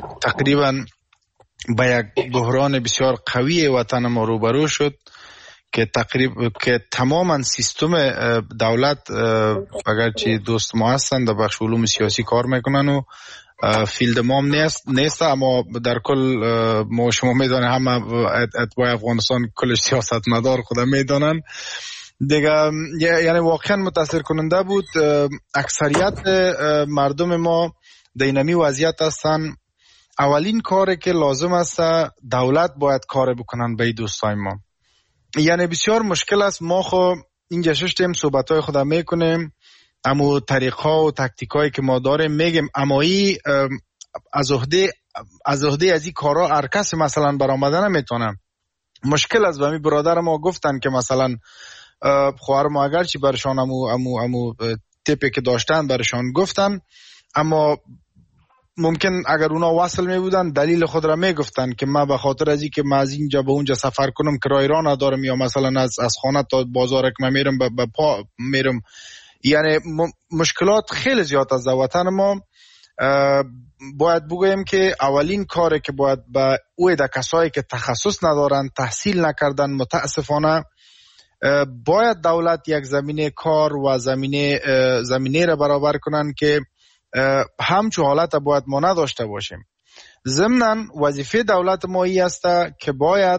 تقریبا با یک بحران بسیار قوی وطن ما روبرو شد که تقریب که تماما سیستم دولت اگرچه دوست ما هستن در بخش علوم سیاسی کار میکنن و فیلد ما هم نیست, نیست اما در کل ما شما میدانه همه اتباع افغانستان کلش سیاست مدار خدا میدانن دیگه. یعنی واقعا متاثر کننده بود. اکثریت مردم ما در اینمی وضعیت هستن. اولین کاری که لازم است دولت باید کار بکنن به دوستای ما. یعنی بسیار مشکل است. ما خو اینجا ششتیم صحبتای خدا میکنیم اما طریقها و تکتیکایی که ما داریم میگیم اما ای از عهده از عهده از این کارا هر کس مثلا برآمده نمیتونه. مشکل است. و می برادر ما گفتن که مثلا خواهر ما اگرچه برشان امو امو امو تیپی که داشتن برشان گفتن اما ممکن اگر اونا وصل می بودن دلیل خود را می گفتن که ما به خاطر ازی که ما از اینجا به اونجا سفر کنم کرایه را ندارم یا مثلا از از خانه تا بازار که من میرم به پا میرم. یعنی مشکلات خیلی زیاد از وطن ما. باید بگویم که اولین کاری که باید به اوی ده کسایی که تخصص ندارن تحصیل نکردن متاسفانه باید دولت یک زمینه کار و زمینه زمینه را برابر کنن که همچو حالت باید ما نداشته باشیم. ضمناً وظیفه دولت ما ای است که باید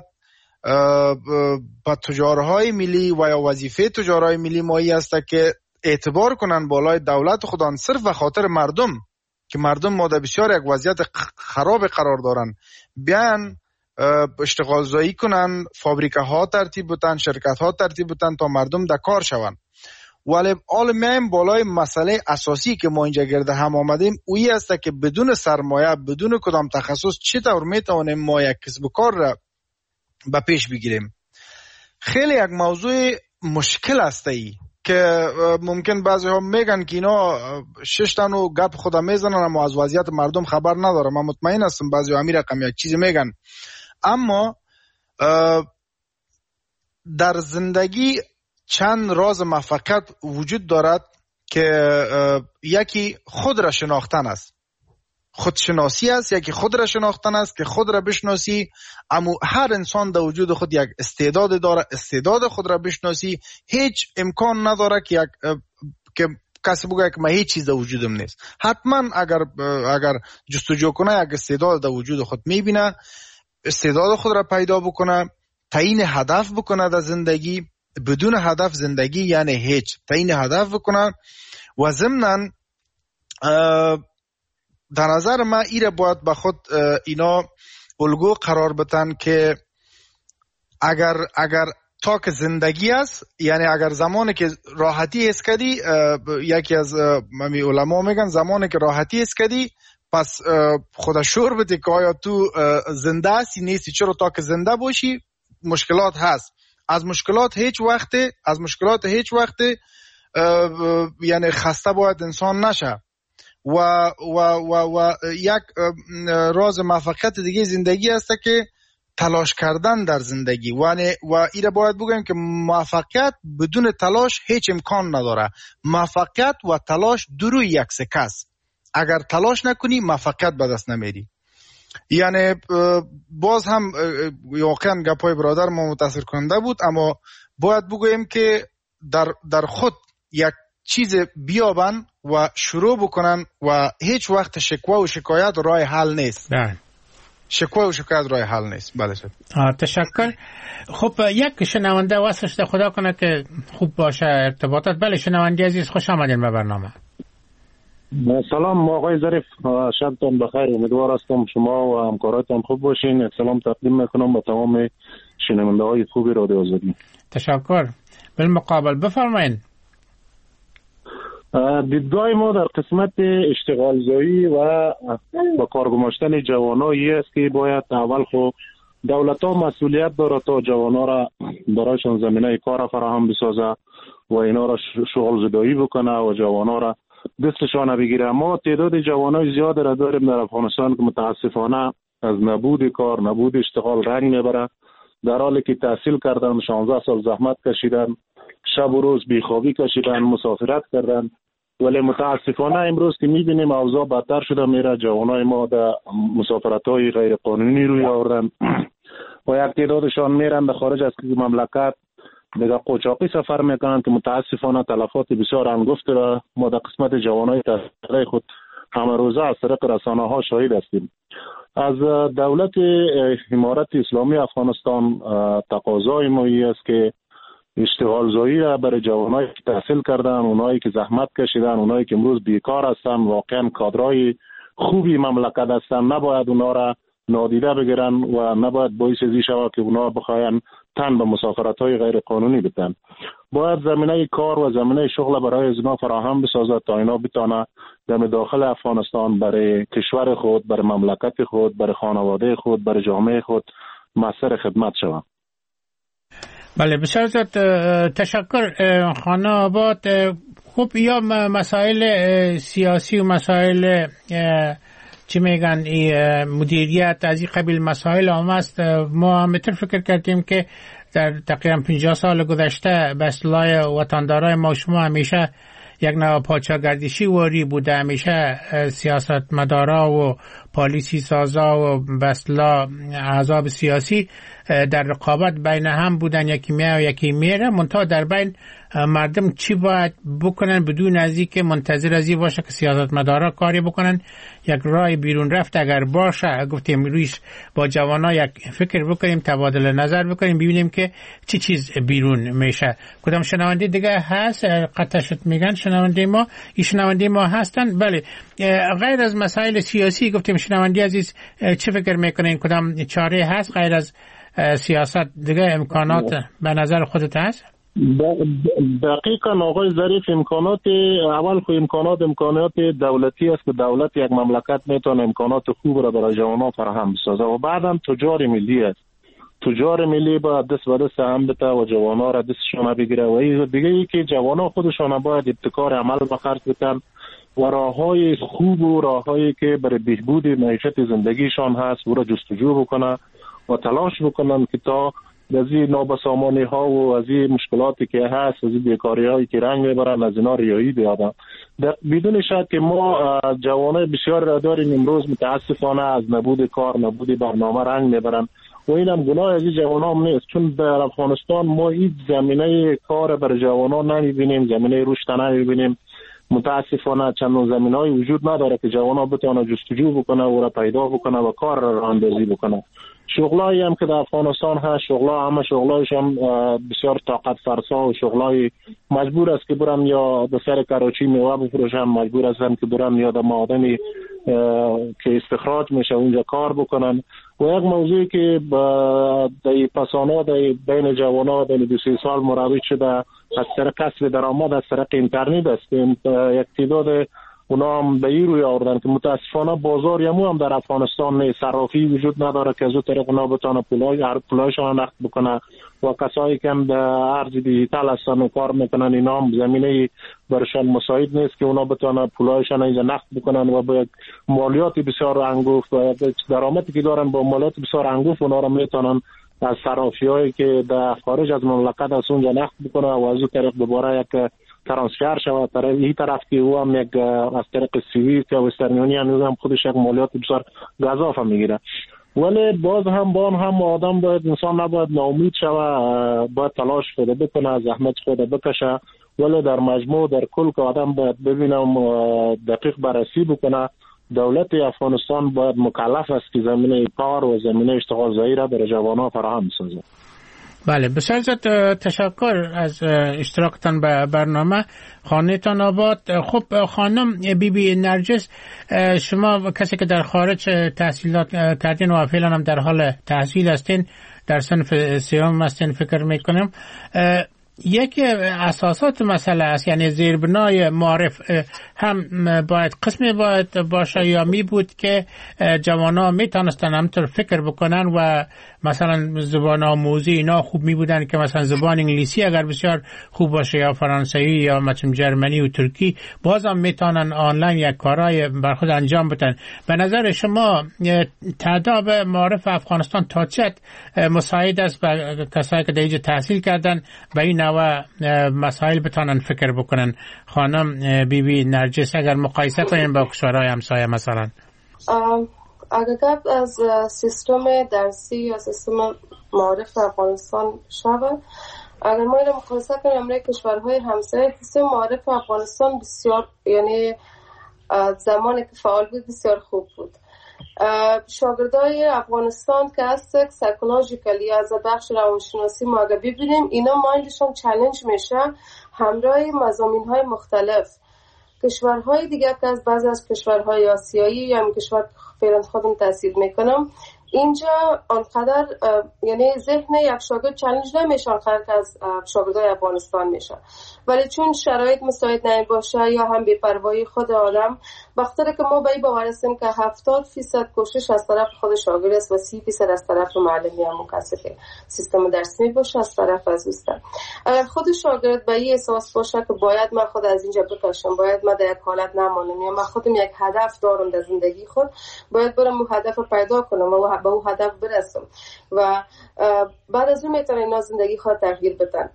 با تجارهای ملی و یا وظیفه تجارهای ملی ما ای است که اعتبار کنن بالای دولت خودان صرف به خاطر مردم که مردم ما در بسیار یک وضعیت خراب قرار دارن بیان اشتغال زایی کنن، فابریکه ها ترتیب بتن، شرکت ها ترتیب بتن تا مردم در کار شون. ولی آل میایم بالای مسئله اساسی که ما اینجا گرده هم آمدیم اویی است که بدون سرمایه بدون کدام تخصص چطور میتوانیم ما یک کسب و کار را به پیش بگیریم. خیلی یک موضوع مشکل است ای که ممکن بعضی ها میگن که اینا شش تانو گپ خدا میزنن اما از وضعیت مردم خبر ندارم. من مطمئن هستم بعضی ها همین رقم یک چیزی میگن اما در زندگی چند راز موفقیت وجود دارد که یکی خود را شناختن است، خودشناسی است. یکی خود را شناختن است که خود را بشناسی. اما هر انسان در وجود خود یک استعداد داره، استعداد خود را بشناسی. هیچ امکان نداره که یک که کسی بگه که من هیچ چیز در وجودم نیست. حتما اگر اگر جستجو کنه یک استعداد در وجود خود میبینه، استعداد خود را پیدا بکنه، تعیین هدف بکنه در زندگی. بدون هدف زندگی یعنی هیچ. تعیین هدف بکنه و ضمناً در نظر من ایره باید به خود اینا الگو قرار بدن که اگر اگر تا که زندگی است، یعنی اگر زمانی که راحتی است کدی، یکی از ممی علما میگن زمانی که راحتی است کدی پس خدا شور بده که آیا تو زنده هستی نیستی. چرا تا که زنده باشی مشکلات هست. از مشکلات هیچ وقت از مشکلات هیچ وقت یعنی خسته باید انسان نشه. و و و و یک راز موفقیت دیگه زندگی است که تلاش کردن در زندگی و و ایره باید بگم که موفقیت بدون تلاش هیچ امکان نداره. موفقیت و تلاش دو روی یک سکه است. اگر تلاش نکنی موفقیت به دست نمیاری. یعنی باز هم واقعا گپای برادر ما متاثر کننده بود اما باید بگویم که در در خود یک چیز بیابن و شروع بکنن و هیچ وقت شکوه و شکایت راه حل نیست. نه. شکوه و شکایت راه حل نیست. بله شد. تشکر. خب یک شنونده واسه خدا کنه که خوب باشه ارتباطات. بله شنونده عزیز خوش آمدین به برنامه. سلام آقای ظریف، شبتان بخیر. امیدوار هستم شما و همکاراتون خوب باشین. سلام تقدیم میکنم به تمام شنونده های خوبی رادیو آزادی. تشکر. بالمقابل بفرمایید. دیدگاه ما در قسمت اشتغال زایی و با کار گماشتن جوانایی است که باید اول خو دولت ها مسئولیت داره تا جوانا را برایشان زمینه کار فراهم بسازه و اینا را شغل زدایی بکنه و جوانا را دستشان بگیره. ما تعداد جوانای زیاد را داریم در افغانستان که متاسفانه از نبود کار، نبود اشتغال رنگ میبره، در حالی که تحصیل کردن، شانزده سال زحمت کشیدن، شب و روز بیخوابی کشیدن، مسافرت کردن، ولی متاسفانه امروز که میبینیم اوضاع بدتر شده میره. جوانای ما در مسافرت‌های غیر قانونی روی آوردن و یک تعدادشان میرن به خارج از مملکت دیگه قوچاقی سفر میکنن که متاسفانه تلفات بسیار انگفت را ما در قسمت جوانای تحصیلی خود همه روزه از طریق رسانه ها شاهد هستیم. از دولت امارت اسلامی افغانستان تقاضای ما است که اشتغال زایی را برای جوانایی که تحصیل کردن، اونایی که زحمت کشیدن، اونایی که امروز بیکار هستن، واقعا کادرای خوبی مملکت هستن، نباید اونا را نادیده بگیرن و نباید باعث ازی شود که اونا بخواین تن به مسافرت‌های غیر قانونی بدن. باید زمینه کار و زمینه شغل برای اینا فراهم بسازد تا اینا بتونه در داخل افغانستان برای کشور خود، برای مملکت خود، برای خانواده خود، برای جامعه خود مؤثر خدمت شوند. بله، بسیار زیاد تشکر خانه آباد. خب یا مسائل سیاسی و مسائل چی میگن مدیریت از این قبیل مسائل هم است. ما همینطور فکر کردیم که در تقریبا پنجاه سال گذشته به اصطلاح وطندارای ما شما همیشه یک نوع پادشاهگردشی واری بوده، همیشه سیاست مدارا و پالیسی سازا و به اصطلاح احزاب سیاسی در رقابت بین هم بودن، یکی میه و یکی میره، منتها در بین مردم چی باید بکنن بدون از اینکه منتظر از این باشه که سیاست مدارا کاری بکنن. یک راه بیرون رفت اگر باشه، گفتیم رویش با جوانا یک فکر بکنیم، تبادل نظر بکنیم، ببینیم که چی چیز بیرون میشه. کدام شنونده دیگه هست؟ قطع شد میگن شنونده ما، این شنونده ما هستن. بله، غیر از مسائل سیاسی گفتیم شنونده عزیز چه فکر میکنین؟ کدام چاره هست غیر از سیاست دیگه امکانات به نظر خودت هست؟ دقیقاً آقای ظریف، امکانات اول خو امکانات امکانات دولتی است که دولت یک مملکت میتونه امکانات خوب را برای جوانان فراهم بسازه و بعدم تجار ملی است. تجار ملی باید دست به دست هم بده و جوانان را دستشان بگیره و دیگه ای که جوانان خودشان باید ابتکار عمل به خرج بدن و راههای خوب و راههایی که برای بهبود معیشت زندگیشان هست او را جستجو بکنه و تلاش بکنن که تا از این نابسامانی ها و از این مشکلاتی که هست، از این بیکاری هایی که رنگ میبرن، از اینا ریایی بیادن. بدون شک که ما جوانای بسیار را داریم امروز متاسفانه از نبود کار، نبود برنامه رنگ میبرن و این هم گناه از این جوانان نیست، چون در افغانستان ما این زمینه کار برای جوانان نمیبینیم، زمینه رشد نمیبینیم. متاسفانه چند زمینه‌ای وجود نداره که جوانان بتونه جستجو بکنه و را پیدا بکنه و کار را راه‌اندازی بکنه. شغلایی هم که در افغانستان هست، شغلا همه شغلایش هم بسیار طاقت فرسا و شغلای مجبور است که برن یا به سر کراچی میوه بفروشن، مجبور هستن که برن یا در معادنی که استخراج میشه اونجا کار بکنن. و یک موضوعی که در پسانا در بین جوانا بین دو سه سال مروج شده از طریق کسب درآمد از طریق اینترنت است. یک تعداد اونا هم به این روی آوردن که متاسفانه بازار یمو هم در افغانستان نیست، صرافی وجود نداره که از اون طریق اونا بتونه پولای پولایشان نقد بکنه و کسایی که هم در ارز دیجیتال هستن و کار میکنن اینا هم زمینه برشان مساعد نیست که اونا بتونه پولایشان اینجا نقد بکنن و با مالیات بسیار انگفت و درآمدی که دارن با مالیات بسیار انگفت اونا رو میتونن از صرافیایی که در خارج از مملکت از اونجا نقد بکنه و از اون طریق دوباره یک ترانسفر شود در این طرف که او هم یک از طریق سوئیس یا وسترن یونین هم خودش یک مالیات بسیار گزاف میگیره. ولی باز هم با هم آدم باید انسان نباید ناامید شود، باید تلاش خود بکنه، زحمت خود بکشه، ولی در مجموع در کل که آدم باید ببینم دقیق بررسی بکنه. دولت افغانستان باید مکلف است که زمینه کار و زمینه اشتغال زایی را برای جوانان فراهم بسازد. بله، بسیار زیاد تشکر از اشتراکتان به برنامه. خانه‌تان آباد. خب خانم بی بی نرجس، شما کسی که در خارج تحصیلات کردین و فعلا هم در حال تحصیل هستین، در صنف سوم هستین فکر میکنم، یکی اساسات مسئله است، یعنی زیربنای معرف هم باید قسمی باید باشه یا می بود که جوانا می تانستن همطور فکر بکنن و مثلا زبان آموزی اینا خوب می بودن که مثلا زبان انگلیسی اگر بسیار خوب باشه یا فرانسوی یا مثلا جرمنی و ترکی بازم می تانن آنلاین یک کارهای بر خود انجام بدن. به نظر شما تعداد معرف افغانستان تا چه مساعد است به کسایی که در اینجا تحصیل کردن به این نوع مسائل بتانن فکر بکنن؟ خانم بی بی نرجس، اگر مقایسه کنیم با کشورهای همسایه مثلا. اگر از سیستم درسی یا سیستم معرف افغانستان شود، اگر ما این مقایسه کنیم امروز کشورهای همسایه کسی معارف افغانستان بسیار یعنی زمانی که فعال بود بسیار خوب بود. شاگردای افغانستان که هست سایکولوژیکلی از بخش روانشناسی ما اگر ببینیم اینا مایندشون چالش میشه همراه مضامین‌های مختلف. کشورهای دیگه که از بعضی از کشورهای آسیایی یا کشور فعلا خودم تحصیل میکنم اینجا آنقدر یعنی ذهن یک شاگرد چالش نمیشه آنقدر که از شاگردای افغانستان میشه، ولی چون شرایط مساعد نمی باشه یا هم بی‌پروایی خود آدم بخاطر که ما به این باور هستیم که هفتاد فیصد کوشش از طرف خود شاگرد است و سی فیصد از طرف معلمی هم کسی که سیستم درسی می باشه از طرف از دوستان. اگر خود شاگرد به این احساس باشه که باید من خود از اینجا بکشم، باید من در یک حالت نمانم یا من خودم یک هدف دارم در زندگی خود، باید برم اون هدف رو پیدا کنم و به اون هدف برسم و بعد از اون میتونه اینا زندگی خود تغییر بدن.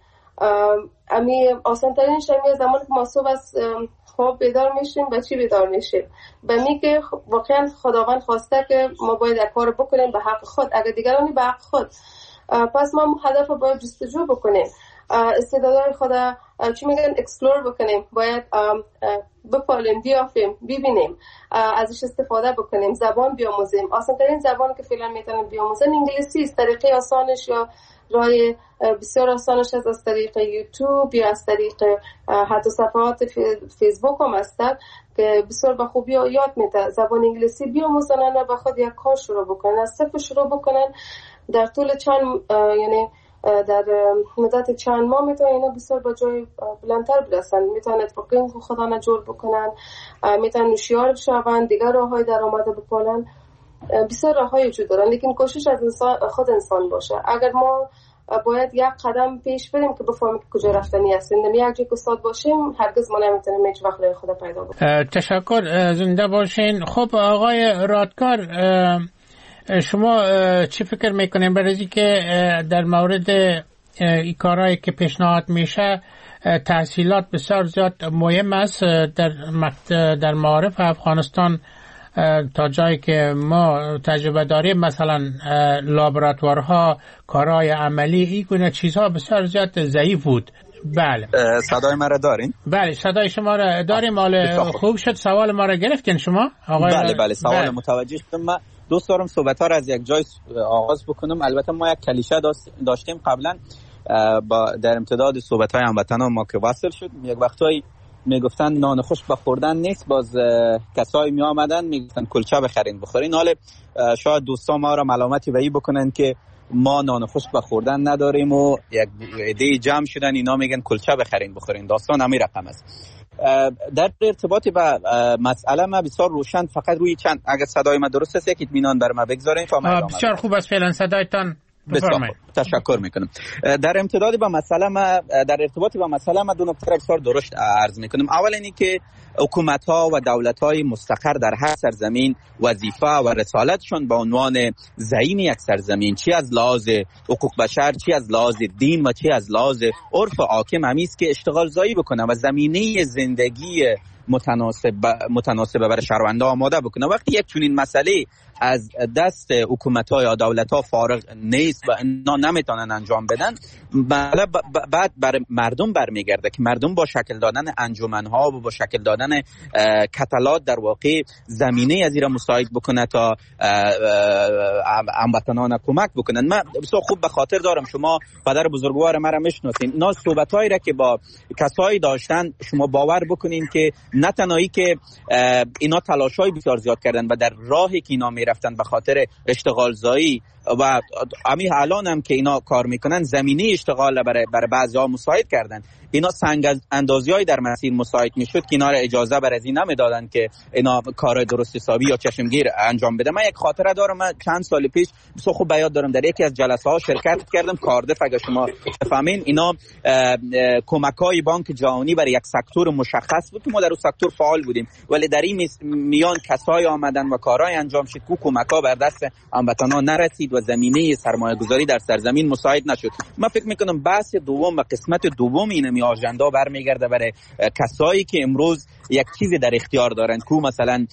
امی آسان ترین شمی زمان که ما صبح از خواب بیدار میشیم به چی بیدار میشیم؟ به می که واقعا خداوند خواسته که ما باید یک کار بکنیم به حق خود، اگر دیگرانی به حق خود، پس ما هدف رو باید جستجو بکنیم، استعدادهای خود چی میگن اکسپلور بکنیم، باید بپالیم، بیافیم، ببینیم، ازش استفاده بکنیم، زبان بیاموزیم. آسان ترین زبان که فعلا میتونیم بیاموزن انگلیسی است. طریقه آسانش یا راه بسیار آسانش از از طریق یوتیوب یا از طریق حتی صفحات فیسبوک هم است که بسیار به خوبی یاد میده. زبان انگلیسی بیاموزن و به خود یک کار شروع بکنن، از صفر شروع بکنن، در طول چند یعنی در مدت چند ماه میتونه اینا بسیار به جای بلندتر برسن، میتونه نتورکینگ خدا را جور بکنن، میتونه نوشیار بشون، دیگر راههای درآمد بپالن. بسیار راههای وجود دارن، لیکن کوشش از انسان خود انسان باشه. اگر ما باید یک قدم پیش بریم که بفهمیم که کجا رفتنی هستیم، نمی یک جای استاد باشیم هرگز ما نمیتونیم هیچ وقت راه خود پیدا بکنیم. تشکر، زنده باشین. خب آقای رادکار، شما چی فکر میکنین برای اینکه در مورد این کارهایی که پیشنهاد میشه تحصیلات بسیار زیاد مهم است در در معارف افغانستان تا جایی که ما تجربه داریم، مثلا لابراتوارها، کارهای عملی، این گونه چیزها بسیار زیاد ضعیف بود. بله صدای ما را دارین؟ بله صدای شما را داریم. حال خوب شد سوال ما را گرفتین شما آقای؟ بله بله سوال بله. متوجه شدم. من دوست دارم صحبت ها را از یک جای آغاز بکنم. البته ما یک کلیشه داشتیم قبلا با در امتداد صحبت های هموطنان ما که وصل شد، یک وقتایی میگفتن نان خشک به خوردن نیست، باز کسایی می آمدن میگفتن کلچه بخرین بخورین. حالا شاید دوستان ما را ملامتی به این بکنن که ما نان خشک به خوردن نداریم و یک عده جمع شدن اینا میگن کلچه بخرین بخورین. داستان همین رقم است. در ارتباط با مسئله ما بسیار روشن، فقط روی چند اگر صدای ما درست است یک اطمینان بر ما بگذارین تا ما بسیار خوب است. فعلا صدایتان بفرمایید. تشکر میکنم. در امتداد با مسئله ما در ارتباط با مسئله ما دو نکته را بسیار درست عرض میکنم. اول اینی که حکومت ها و دولت های مستقر در هر سرزمین وظیفه و رسالتشون به عنوان زعیم یک سرزمین، چی از لحاظ حقوق بشر، چی از لحاظ دین و چی از لحاظ عرف حاکم همی است که اشتغال زایی بکنه و زمینه زندگی متناسب متناسب برای شهروندان آماده بکنه. وقتی یک چنین مسئله از دست حکومت‌ها یا دولت‌ها فارغ نیست و اینا نمیتونن انجام بدن، بعد بر مردم برمیگرده که مردم با شکل دادن انجمن‌ها و با شکل دادن کتالات در واقع زمینه از این را مساعد بکنه تا هموطنان کمک بکنن. من بسیار خوب به خاطر دارم، شما پدر بزرگوار مرا میشناسین، اینا صحبت‌هایی را که با کسایی داشتن شما باور بکنین که نه تنهایی که اینا تلاش‌های بسیار زیاد کردن و در راهی که اینا میرفتن به خاطر اشتغال زایی و همین الان هم که اینا کار میکنن زمینه اشتغال برای برای بعضی‌ها مساعد کردن. اینا سنگ اندازی‌های در مسیر مساعد میشد که اینا را اجازه بر از این نمیدادن که اینا کار درست حسابی یا چشمگیر انجام بده. من یک خاطره دارم، من چند سال پیش بسیار خوب یاد دارم در یکی از جلسه ها شرکت کردم، کاردف اگه شما بفهمین. اینا کمک‌های بانک جهانی برای یک سکتور مشخص بود که ما در اون سکتور فعال بودیم، ولی در این میان کسایی آمدن و کارهای انجام شد که کمک‌ها بر دست هموطنان نرسید و زمینه سرمایه‌گذاری در سرزمین مساعد نشد. من فکر میکنم بحث دوم و قسمت دوم اینمی آژاندا برمیگرده برای کسایی که امروز یک چیزی در اختیار دارن، کو مثلا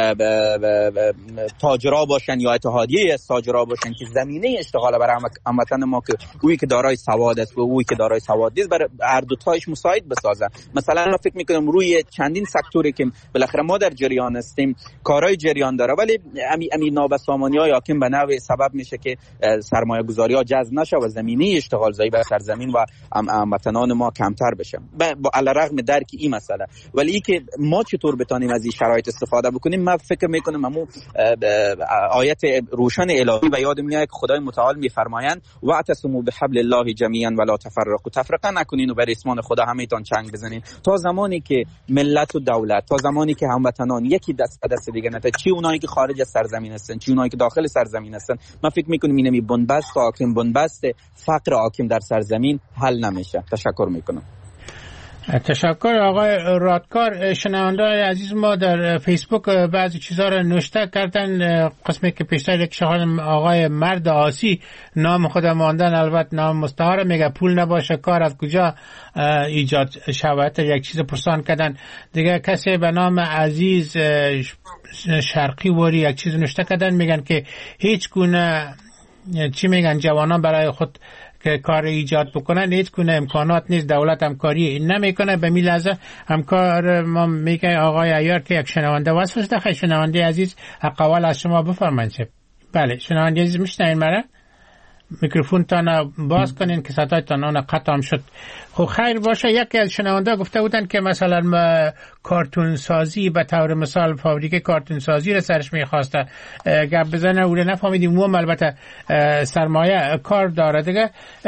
تاجرا باشن یا اتحادیه از تاجرا باشن که زمینه اشتغال برای هموطن ما که اویی که دارای سواد است و اویی که دارای سواد نیست برای هر دو تایش مساعد بسازن. مثلا من فکر میکنم روی چندین سکتوری که بالاخره ما در جریان هستیم کارهای جریان داره، ولی امی امی نابسامانی‌های حاکم به نوع سبب میشه که سرمایه گذاری ها جذب نشه و زمینه اشتغال زایی بر سرزمین و هموطنان ما کمتر بشه. با علیرغم درک این مسئله، ولی ای که ما چطور بتونیم از این شرایط استفاده بکنیم، من فکر میکنم همون آیت روشن الهی و یاد میاد که خدای متعال میفرمایند واعتصموا بحبل الله جمیعا ولا تفرقوا، تفرقه نکنین و بر اسم خدا همه‌تان چنگ بزنین. تا زمانی که ملت و دولت، تا زمانی که هموطنان یکی دست به دست دیگه نته، چی اونایی که خارج از سرزمین هستن چی اونایی که داخل سرزمین هستن، من فکر میکنم اینمی بنبست حاکم، بنبست فقر حاکم در سرزمین حل نمیشه. تشکر میکنم. تشکر آقای رادکار. شنونده عزیز ما در فیسبوک بعضی چیزها را نوشته کردن. قسمی که پیشتر یک شهر آقای مرد آسی نام خود ماندن، البته نام مستعار، میگه پول نباشه کار از کجا ایجاد شود. یک چیز پرسان کردن. دیگه کسی به نام عزیز شرقی وری یک چیز نوشته کردن، میگن که هیچ گونه چی میگن جوانان برای خود که کار ایجاد بکنن هیچ گونه امکانات نیست، دولت همکاری نمیکنه. به می لحظه همکار ما میگه آقای عیار که یک شنونده واسه داخل. شنونده عزیز اقوال از شما بفرمایید. بله شنونده عزیز میشنین مرا؟ میکروفون تان باز کنین که صدایتان اون قطع شد. خب خیر باشه. یکی از شنونده گفته بودن که مثلا کارتون سازی به طور مثال فابریکه کارتون سازی رو سرش میخواسته گپ بزنه، اون نفهمیدیم. و البته سرمایه کار داره دیگه.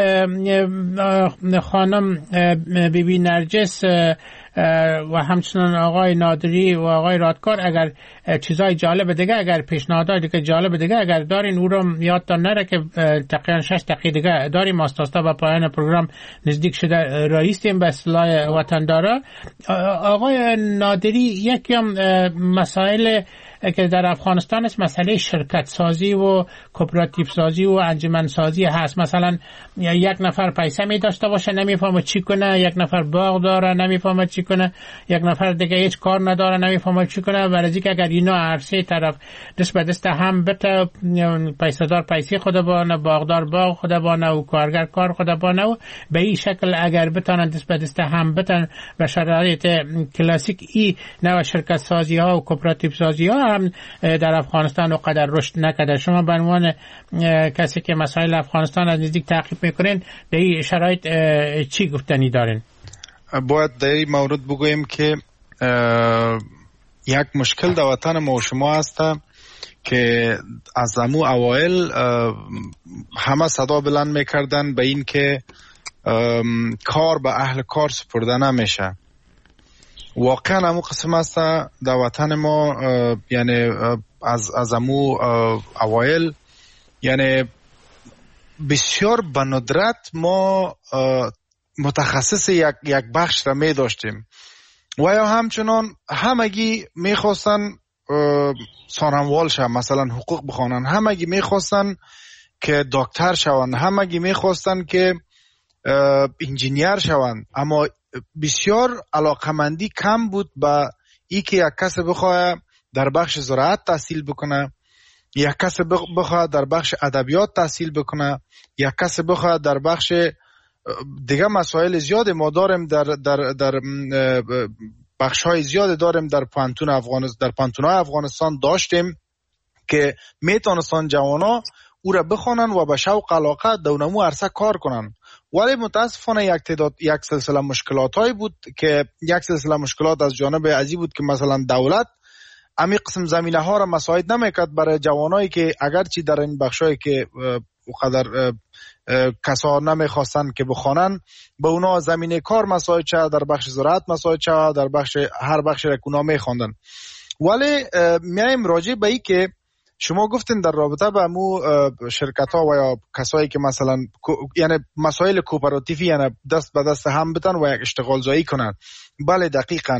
خانم بی بی نرجس و همچنان آقای نادری و آقای رادکار اگر چیزای جالب دیگه، اگر پیشنهادات دیگه جالب دیگه اگر دارین او رو یادتان نره که تقریبا شش دقیقه دیگه داریم. ماستاستا به پایان پروگرام نزدیک شده رایستیم به اصلاح وطندارا. آقای نادری یکی هم مسائل که در افغانستان است مسئله شرکت سازی و کوپراتیو سازی و انجمن سازی هست. مثلا یک نفر پیسه می داشته باشه نمیفهمه چی کنه، یک نفر باغ داره نمیفهمه چی کنه، یک نفر دیگه هیچ کار نداره نمیفهمه چی کنه. برای که اگر اینا عرصه طرف دست به دست هم بته، پیسه دار پیسه خود بانه، باغدار باغ خود بانه و کارگر کار خود بانه، و به این شکل اگر بتونن دست به دست هم بتن و شرایط کلاسیک ای نوع شرکت سازی ها و کوپراتیو سازی ها هم در افغانستان و قدر رشد نکرده. شما به عنوان کسی که مسائل افغانستان از نزدیک تعقیب میکنین به این شرایط چی گفتنی دارین؟ باید در این مورد بگویم که یک مشکل در وطن ما و شما هست که از امو اوائل همه صدا بلند میکردن به این که کار به اهل کار سپرده نمیشه. واقعا همون قسم است در وطن ما، یعنی از از امو اوائل یعنی بسیار به ندرت ما متخصص یک یک بخش را می داشتیم و یا همچنان همگی میخواستن سانموال شن، مثلا حقوق بخوانن، همگی میخواستن که دکتر شون، همگی میخواستن که انجینیر شون، اما بسیار علاقمندی کم بود به ای که یک کس بخواه در بخش زراعت تحصیل بکنه، یک کس بخواه در بخش ادبیات تحصیل بکنه، یک کس بخواه در بخش دیگه مسائل زیاد ما داریم در در در بخش های زیاد داریم در پانتون افغانستان، در پانتون های افغانستان داشتیم که میتونستان جوانا او را بخوانن و به شوق علاقه دونمو عرصه کار کنن. ولی متاسفانه یک تعداد یک سلسله مشکلات های بود که یک سلسله مشکلات از جانب ازی بود که مثلا دولت امی قسم زمینه ها را مساعد نمیکرد برای جوانایی که اگرچه در این بخشایی که اونقدر کسا نمیخواستن که بخوانن به اونا زمینه کار مساعد شد، در بخش زراعت مساعد شد، در بخش هر بخش را که اونا میخواندن. ولی میایم راجع به این که شما گفتین در رابطه با مو شرکت ها و یا کسایی که مثلا یعنی مسائل کوپراتیوی یعنی دست به دست هم بتن و یک اشتغال زایی کنن. بله دقیقاً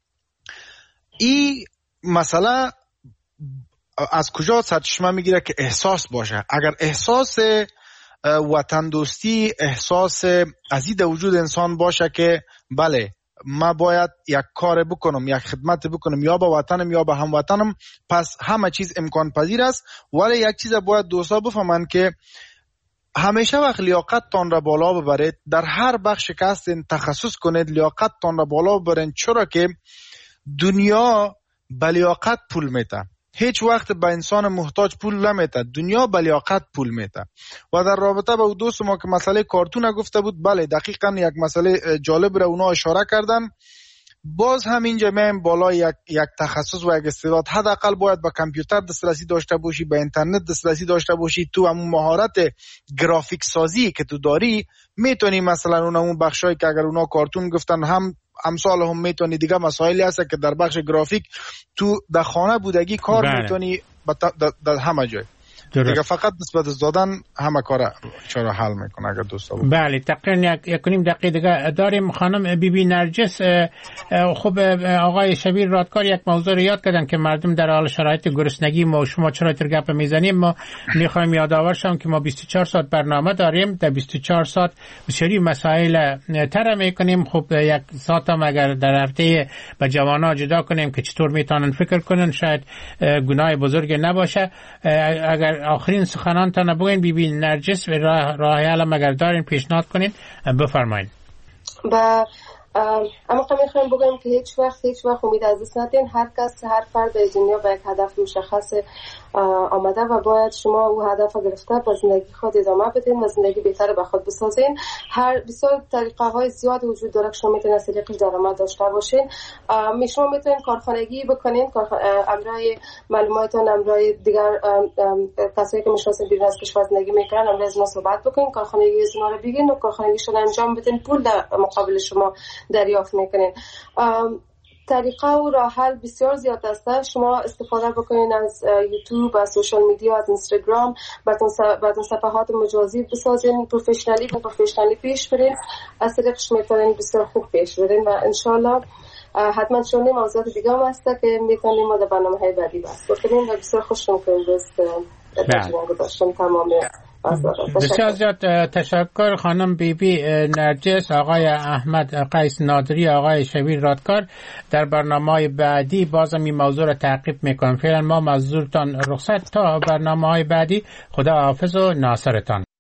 این مسئله از کجا سرچشمه میگیره که احساس باشه. اگر احساس وطن دوستی احساس ازید وجود انسان باشه که بله ما باید یک کار بکنم، یک خدمت بکنم یا به وطنم یا به هموطنم، پس همه چیز امکان پذیر است. ولی یک چیز باید دوستا بفهمند که همیشه وقت لیاقت تان را بالا ببرید، در هر بخش که هستین تخصص کنید، لیاقت تان را بالا ببرین، چرا که دنیا به لیاقت پول میده، هیچ وقت به انسان محتاج پول نمیده، دنیا به لیاقت پول میده. و در رابطه با دوست ما که مسئله کارتون گفته بود، بله دقیقاً یک مسئله جالب را اونا اشاره کردن. باز هم اینجا میم بالا یک یک تخصص و یک استعداد، حداقل باید به کامپیوتر دسترسی داشته باشی، به اینترنت دسترسی داشته باشی، تو همون مهارت گرافیک سازی که تو داری میتونی مثلا اون همون بخشایی که اگر اونا کارتون گفتن هم امثال هم میتونی، دیگه مسائلی هست که در بخش گرافیک تو در خانه بودگی کار بله. میتونی در همه جای دیگه، فقط نسبت از دادن همه کار چرا حل میکنه اگر دوستا بود. بله تقریبا یک یک نیم دقیقه دیگه داریم. خانم بی بی نرجس، خب آقای شبیر رادکار یک موضوع رو یاد کردن که مردم در حال شرایط گرسنگی ما شما چرا تر گپ میزنیم، ما میخوایم یادآور شم که ما بیست و چهار ساعت برنامه داریم، در بیست و چهار ساعت بسیاری مسائل طرح میکنیم. خب یک ساعت هم اگر در هفته به جوانا جدا کنیم که چطور میتونن فکر کنن شاید گناه بزرگ نباشه. اگر آخرین سخنانتان بگوین بی بی نرجس و راه راه حل اگر دارین پیشنهاد کنین بفرمایید. با اما میخوایم بگم که هیچ وقت هیچ وقت امید از دست ندین. هر کس هر فرد در دنیا با یک هدف مشخص آمده و باید شما او هدف گرفته با زندگی خود ادامه بدین و زندگی بهتر به خود بسازین. هر بسیار طریقه های زیاد وجود داره که شما میتونید از طریقش درآمد داشته باشین. شما میتونید کارخانگی بکنین، امرای معلوماتتون امرای دیگر کسایی که میشناسین بیرون از کشور زندگی میکنن امرای از ما صحبت بکنین، کارخانگی از اونا رو بگین و کارخانگیشون انجام بدین، پول در مقابل شما دریافت میکنین. طریقه و راه حل بسیار زیاد است. شما استفاده بکنین از یوتیوب، از سوشال میدیا، از اینستاگرام، براتون صفحات مجازی بسازین، پروفشنالی و پروفشنالی پیش برین، از طریقش میتونین بسیار خوب پیش برین و انشالله حتما شونی موضوعات دیگه هم هست که میتونیم ما در برنامه های بعدی بحث بکنیم و بسیار خوشم کنیم دوست تجربه گذاشتم تمام. بسیار زیاد تشکر خانم بی بی نرجس، آقای احمد قیس نادری، آقای شبیر رادکار. در برنامه‌های بعدی بازم این موضوع را تعقیب میکنم. فعلا ما معذورتان رخصت تا برنامه‌های بعدی. خدا حافظ و ناصرتان.